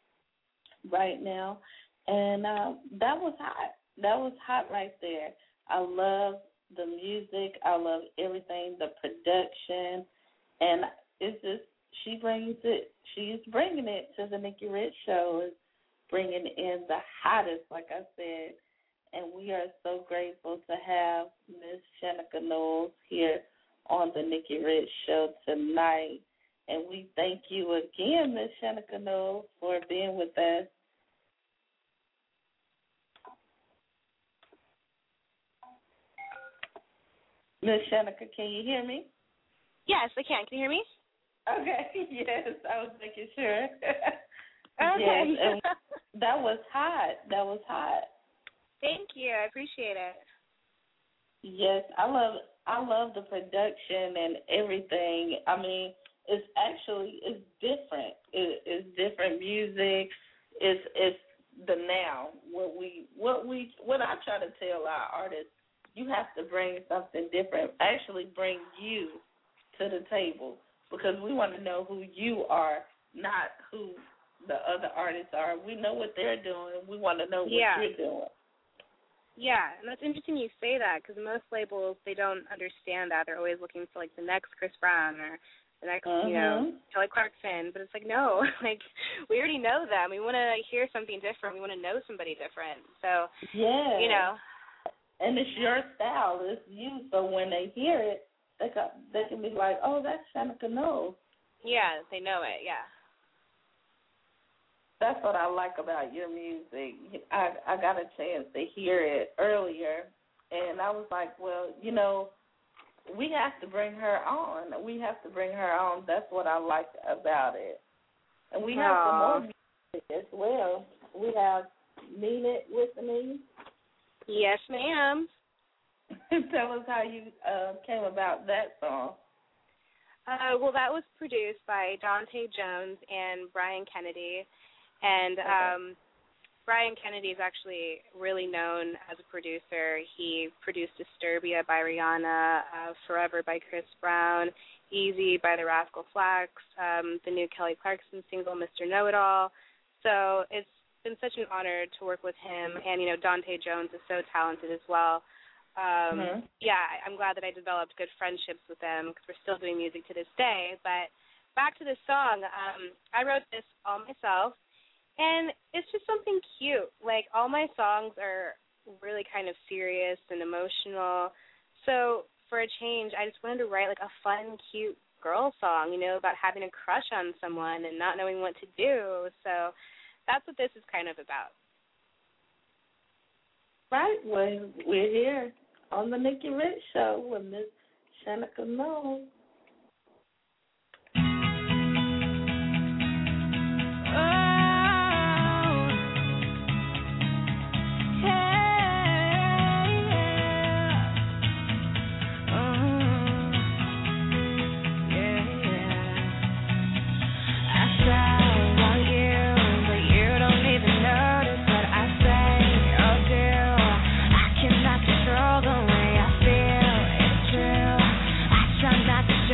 right now. And uh, that was hot. That was hot right there. I love the music. I love everything, the production. And it's just, she brings it. She's bringing it to the Nikki Rich Show, is bringing in the hottest, like I said, and we are so grateful to have Miss Shenica Knowles here on the Nikki Rich Show tonight. And we thank you again, Miss Shenica Knowles, for being with us. Miss Shenica, can you hear me? Yes, I can. Can you hear me? Okay, yes, I was making sure. Okay. Yes, and that was hot. That was hot. Thank you. I appreciate it. Yes, I love I love the production and everything. I mean, it's actually it's different. It, it's different music. It's it's the now. What we what we what I try to tell our artists, you have to bring something different. Actually, bring you to the table because we want to know who you are, not who the other artists are. We know what they're doing. We want to know what Yeah. you're doing. Yeah, and that's interesting you say that because most labels, they don't understand that. They're always looking for, like, the next Chris Brown or the next, Uh-huh. you know, Kelly Clarkson. But it's like, no, like, we already know them. We want to hear something different. We want to know somebody different. So, Yeah. you know. And it's your style. It's you. So when they hear it, they can, they can be like, oh, that's Shenica Knowles. Yeah, they know it, yeah. That's what I like about your music. I I got a chance to hear it earlier, and I was like, well, you know, we have to bring her on. We have to bring her on. That's what I like about it. And we have some more music as well. We have Mean It with Me. Yes, ma'am. Tell us how you uh, came about that song. Uh, well, that was produced by Dante Jones and Brian Kennedy. And um, Brian Kennedy is actually really known as a producer. He produced Disturbia by Rihanna, uh, Forever by Chris Brown, Easy by the Rascal Flatts, um, the new Kelly Clarkson single, Mister Know-It-All. So it's been such an honor to work with him. And, you know, Dante Jones is so talented as well. Um, Mm-hmm. Yeah, I'm glad that I developed good friendships with them because we're still doing music to this day. But back to this song, um, I wrote this all myself. And it's just something cute. Like, all my songs are really kind of serious and emotional. So, for a change, I just wanted to write, like, a fun, cute girl song, you know, about having a crush on someone and not knowing what to do. So, that's what this is kind of about. Right. Well, we're here on the Nikki Rich Show with Miss Shenica Knowles. Not to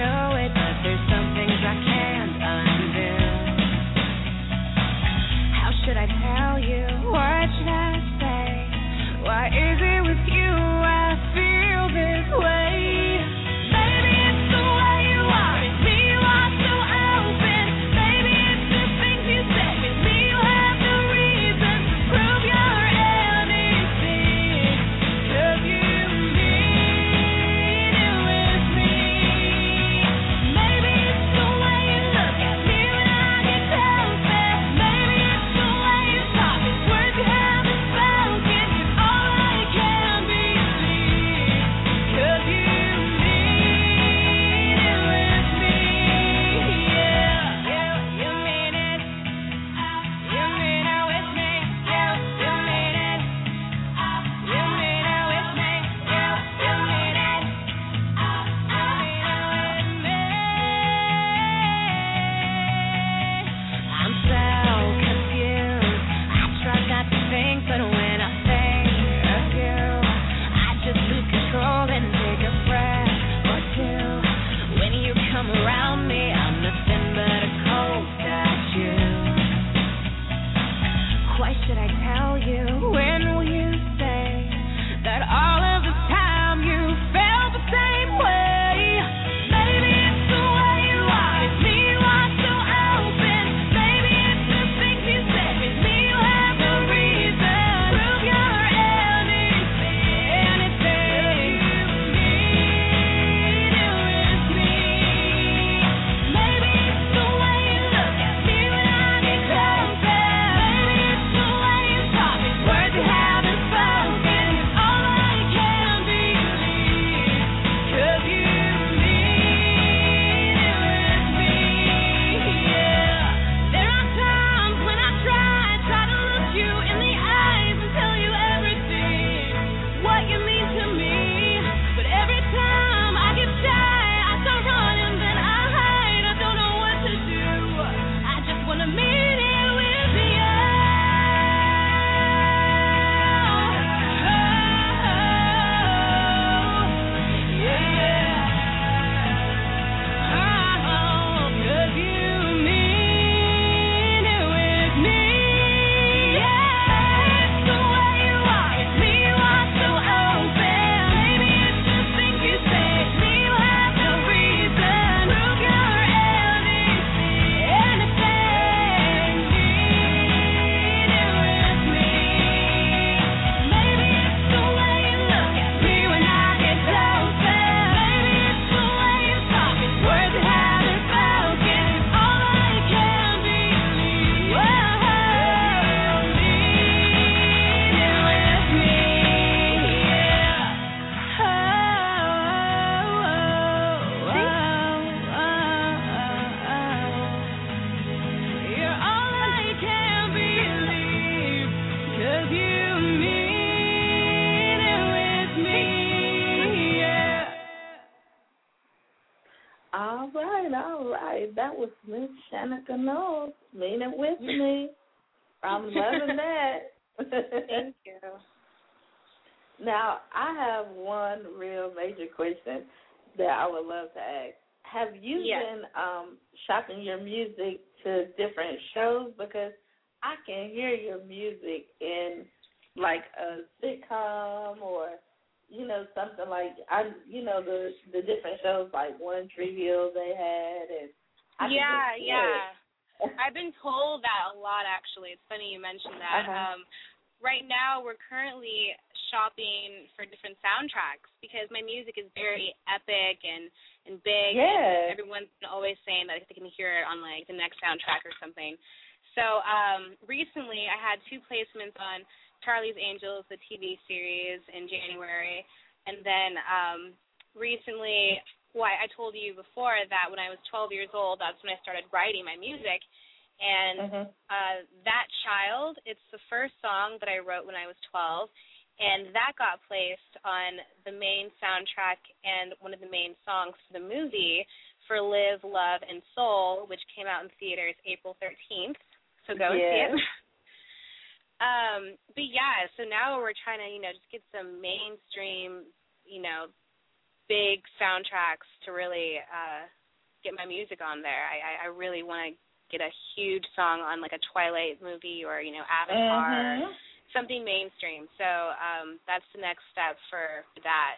All right, all right. That was Miss Shanika Knowles. Mean it with me. I'm loving that. Thank you. Now, I have one real major question that I would love to ask. Have you yes. been um, shopping your music to different shows? Because I can hear your music in, like, a sitcom or, you know, something like, I, you know, the the different shows like One Tree Hill they had. and I Yeah, yeah. It. I've been told that a lot, actually. It's funny you mentioned that. Uh-huh. Um, right now, we're currently shopping for different soundtracks because my music is very epic and, and big. Yes. And everyone's always saying that they can hear it on, like, the next soundtrack or something. So um, recently, I had two placements on Charlie's Angels, the T V series, in January. And then um, recently, well, I told you before that when I was twelve years old, that's when I started writing my music. And mm-hmm. uh, That Child, it's the first song that I wrote when I was twelve. And that got placed on the main soundtrack and one of the main songs for the movie for Live, Love, and Soul, which came out in theaters April thirteenth. So go yes. and see it. um, but yeah, so now we're trying to, you know, just get some mainstream, you know, big soundtracks to really uh, get my music on there. I, I really want to get a huge song on like a Twilight movie or, you know, Avatar, mm-hmm. something mainstream. So um, that's the next step for that.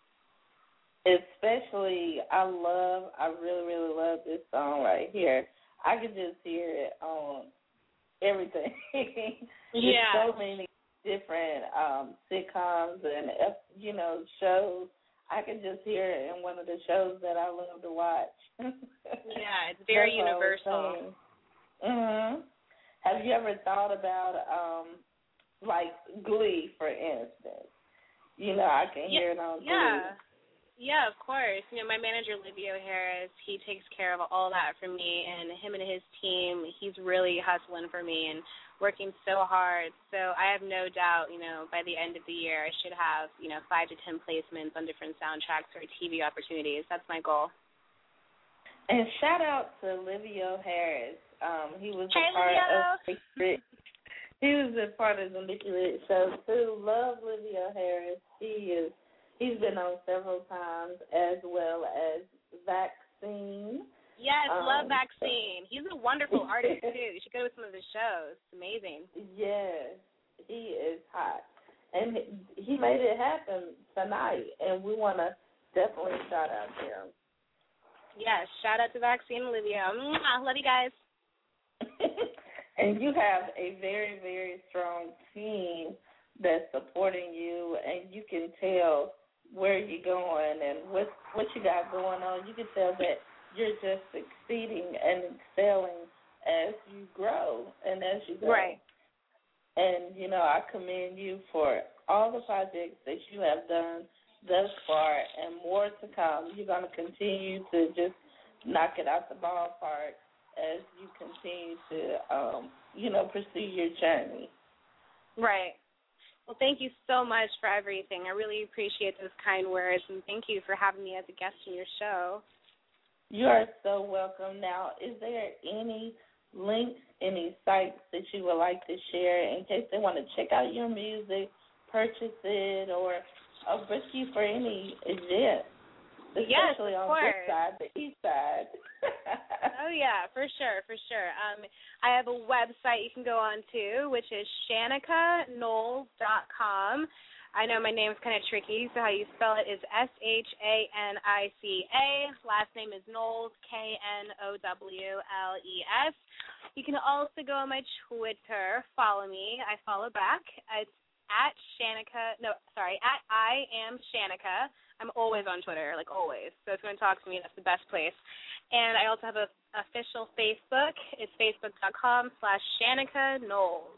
Especially, I love, I really, really love this song right here. I could just hear it on everything. Yeah. There's so many different um, sitcoms and, you know, shows. I can just hear it in one of the shows that I love to watch. Yeah, it's very That's universal. Mhm. Have you ever thought about, um, like, Glee, for instance? You know, I can yeah, hear it on Glee. Yeah. Yeah, of course. You know, my manager, Livio Harris, he takes care of all that for me, and him and his team, he's really hustling for me and working so hard. So I have no doubt, you know, by the end of the year, I should have, you know, five to ten placements on different soundtracks or T V opportunities. That's my goal. And shout out to Livio Harris. Um, he was hey, a part Livio. of Nicky Rich. He was a part of the Nicky Rich show too. Love Livio Harris. He is. He's been on several times, as well as Vaccine. Yes, um, love Vaccine. He's a wonderful artist too. You should go to some of his shows. It's amazing. Yes, he is hot, and he made it happen tonight. And we want to definitely shout out to him. Yes, shout out to Vaccine and Olivia. Mwah, love you guys. And you have a very, very strong team that's supporting you, and you can tell where you're going and what what you got going on. You can tell that you're just succeeding and excelling as you grow and as you go. Right. And, you know, I commend you for all the projects that you have done thus far and more to come. You're going to continue to just knock it out the ballpark as you continue to, um, you know, pursue your journey. Right. Well, thank you so much for everything. I really appreciate those kind words, and thank you for having me as a guest on your show. You are so welcome. Now, is there any links, any sites that you would like to share in case they want to check out your music, purchase it, or, or book you for any event, especially yes, of on course. this side, the east side? Oh, yeah, for sure, for sure. Um, I have a website you can go on to, which is shanika knowles dot com. I know my name's kind of tricky, so how you spell it is S H A N I C A. Last name is Knowles, K N O W L E S. You can also go on my Twitter, follow me. I follow back. It's at Shanika, no, sorry, at I am Shanika. I'm always on Twitter, like always. So if you want to talk to me, that's the best place. And I also have an official Facebook. It's facebook.com slash Shanika Knowles.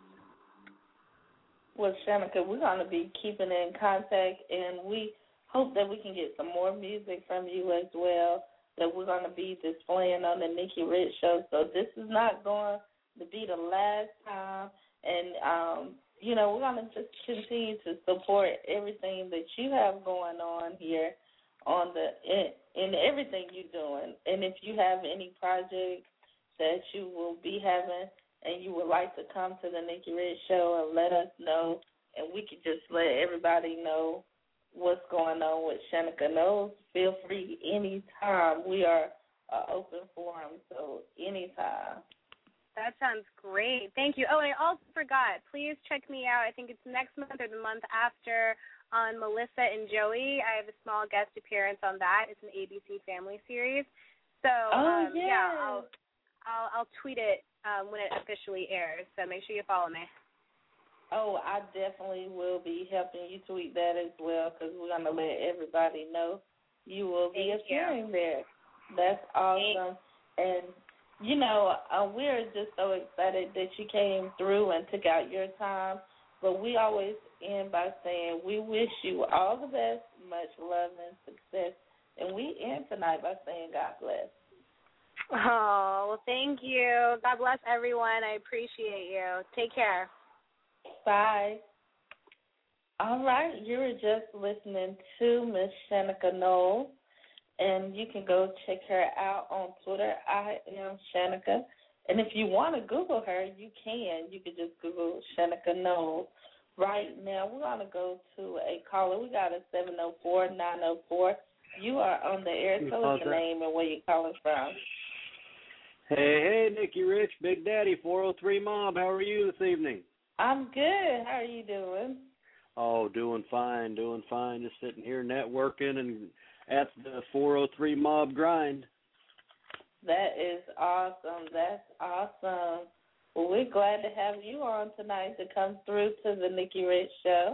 Well, Shanika, we're going to be keeping in contact, and we hope that we can get some more music from you as well that we're going to be displaying on the Nikki Rich Show. So this is not going to be the last time. And, um, you know, we're going to just continue to support everything that you have going on here on the in, in everything you're doing. And if you have any projects that you will be having and you would like to come to the Nikki Rich Show and let us know, and we could just let everybody know what's going on with Shanika Knowles, feel free anytime. We are an open forum, so anytime. That sounds great. Thank you. Oh, and I also forgot, please check me out. I think it's next month or the month after on Melissa and Joey. I have a small guest appearance on that. It's an A B C Family series. So, oh, um, yes. yeah, I'll, I'll I'll tweet it um, when it officially airs. So make sure you follow me. Oh, I definitely will be helping you tweet that as well, because we're going to let everybody know you will be Thank appearing you. there. That's awesome. And, you know, uh, we're just so excited that you came through and took out your time. But we always end by saying we wish you all the best, much love and success. And we end tonight by saying God bless. Oh, well, thank you. God bless everyone. I appreciate you. Take care. Bye. All right, you were just listening to Miss Shanika Knowles, and you can go check her out on Twitter. I am Shanika. And if you want to Google her, you can. You can just Google Shanika Knowles. Right now, we're going to go to a caller. We got a seven oh four, nine oh four. You are on the air. Tell us your name and where you're calling from. Hey, hey, Nikki Rich, Big Daddy, four oh three Mob. How are you this evening? I'm good. How are you doing? Oh, doing fine, doing fine. Just sitting here networking and at the four oh three Mob grind. That is awesome. That's awesome. Well, we're glad to have you on tonight to come through to the Nikki Rich Show.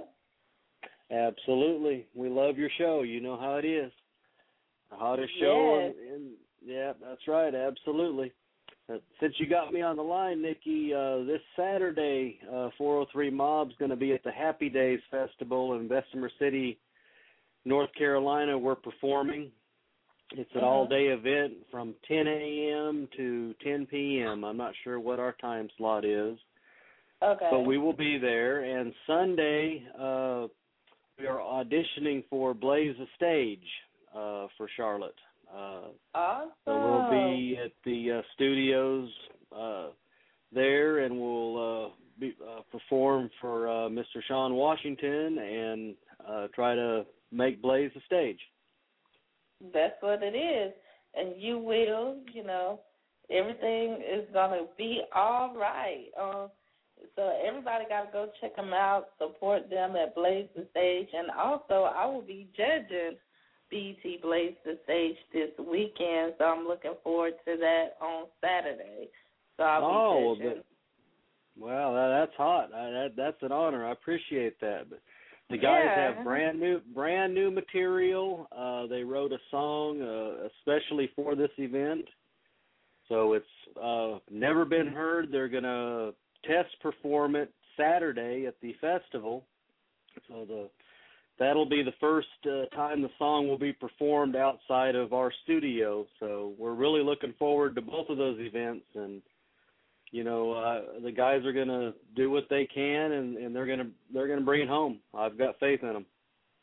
Absolutely. We love your show. You know how it is. The hottest Yes. show. In, in, yeah, that's right. Absolutely. Uh, since you got me on the line, Nikki, uh, this Saturday, uh, four oh three Mob's going to be at the Happy Days Festival in Bessemer City, North Carolina. We're performing. It's an Uh-huh. all-day event from ten a.m. to ten p.m. I'm not sure what our time slot is. Okay. But we will be there. And Sunday, uh, we are auditioning for Blaze the Stage uh, for Charlotte. Uh, awesome. So we'll be at the uh, studios uh, there, and we'll uh, be, uh, perform for uh, Mister Sean Washington and uh, try to make Blaze the Stage. That's what it is. And you will, you know, everything is going to be all right. Um, so everybody got to go check them out, support them at Blaze the Stage. And also, I will be judging B E T Blaze the Stage this weekend, so I'm looking forward to that on Saturday. So I'll oh, be judging. Well, wow, that, that's hot. I, that, that's an honor. I appreciate that. But the guys yeah. have brand new, brand new material. Uh, they wrote a song uh, especially for this event, so it's uh, never been heard. They're gonna test perform it Saturday at the festival. So the that'll be the first uh, time the song will be performed outside of our studio. So we're really looking forward to both of those events, and you know, uh, the guys are going to do what they can, and, and they're going to they're going to bring it home. I've got faith in them.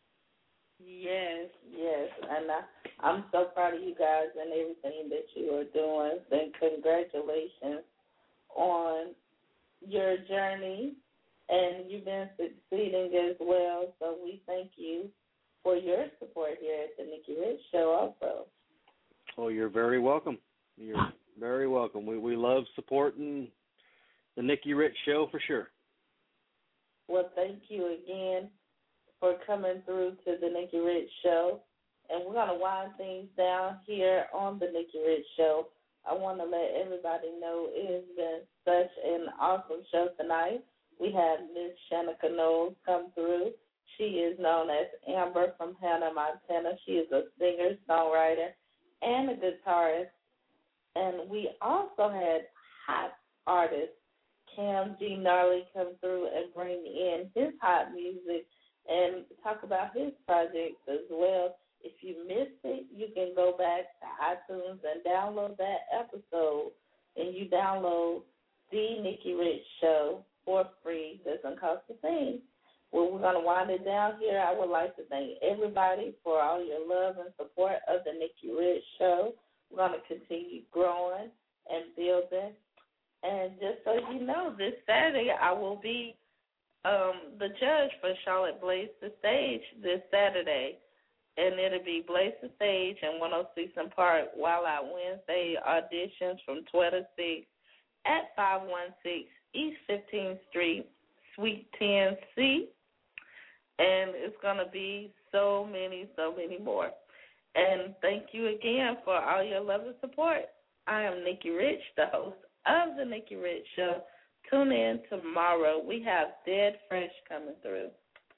Yes, yes, and I, I'm so proud of you guys and everything that you are doing. And congratulations on your journey, and you've been succeeding as well. So we thank you for your support here at the Nikki Rich Show also. Oh, you're very welcome. You're very welcome. We we love supporting the Nikki Rich Show for sure. Well, thank you again for coming through to the Nikki Rich Show. And we're going to wind things down here on the Nikki Rich Show. I want to let everybody know it has been such an awesome show tonight. We had Miss Shanika Knowles come through. She is known as Amber from Hannah, Montana. She is a singer, songwriter, and a guitarist. And we also had hot artist Cam G. Gnarly come through and bring in his hot music and talk about his projects as well. If you missed it, you can go back to iTunes and download that episode. And you download The Nikki Rich Show for free. Doesn't cost a thing. Well, we're going to wind it down here. I would like to thank everybody for all your love and support of the Nikki Rich Show. We're going to continue growing and building. And just so you know, this Saturday I will be um, the judge for Charlotte Blaze the Stage this Saturday. And it'll be Blaze the Stage in one oh six in Park, while our Wednesday auditions from twelve to six at five one six East fifteenth Street, Suite ten C. And it's going to be so many, so many more. And thank you again for all your love and support. I am Nikki Rich, the host of The Nikki Rich Show. Tune in tomorrow. We have Dead Fresh coming through.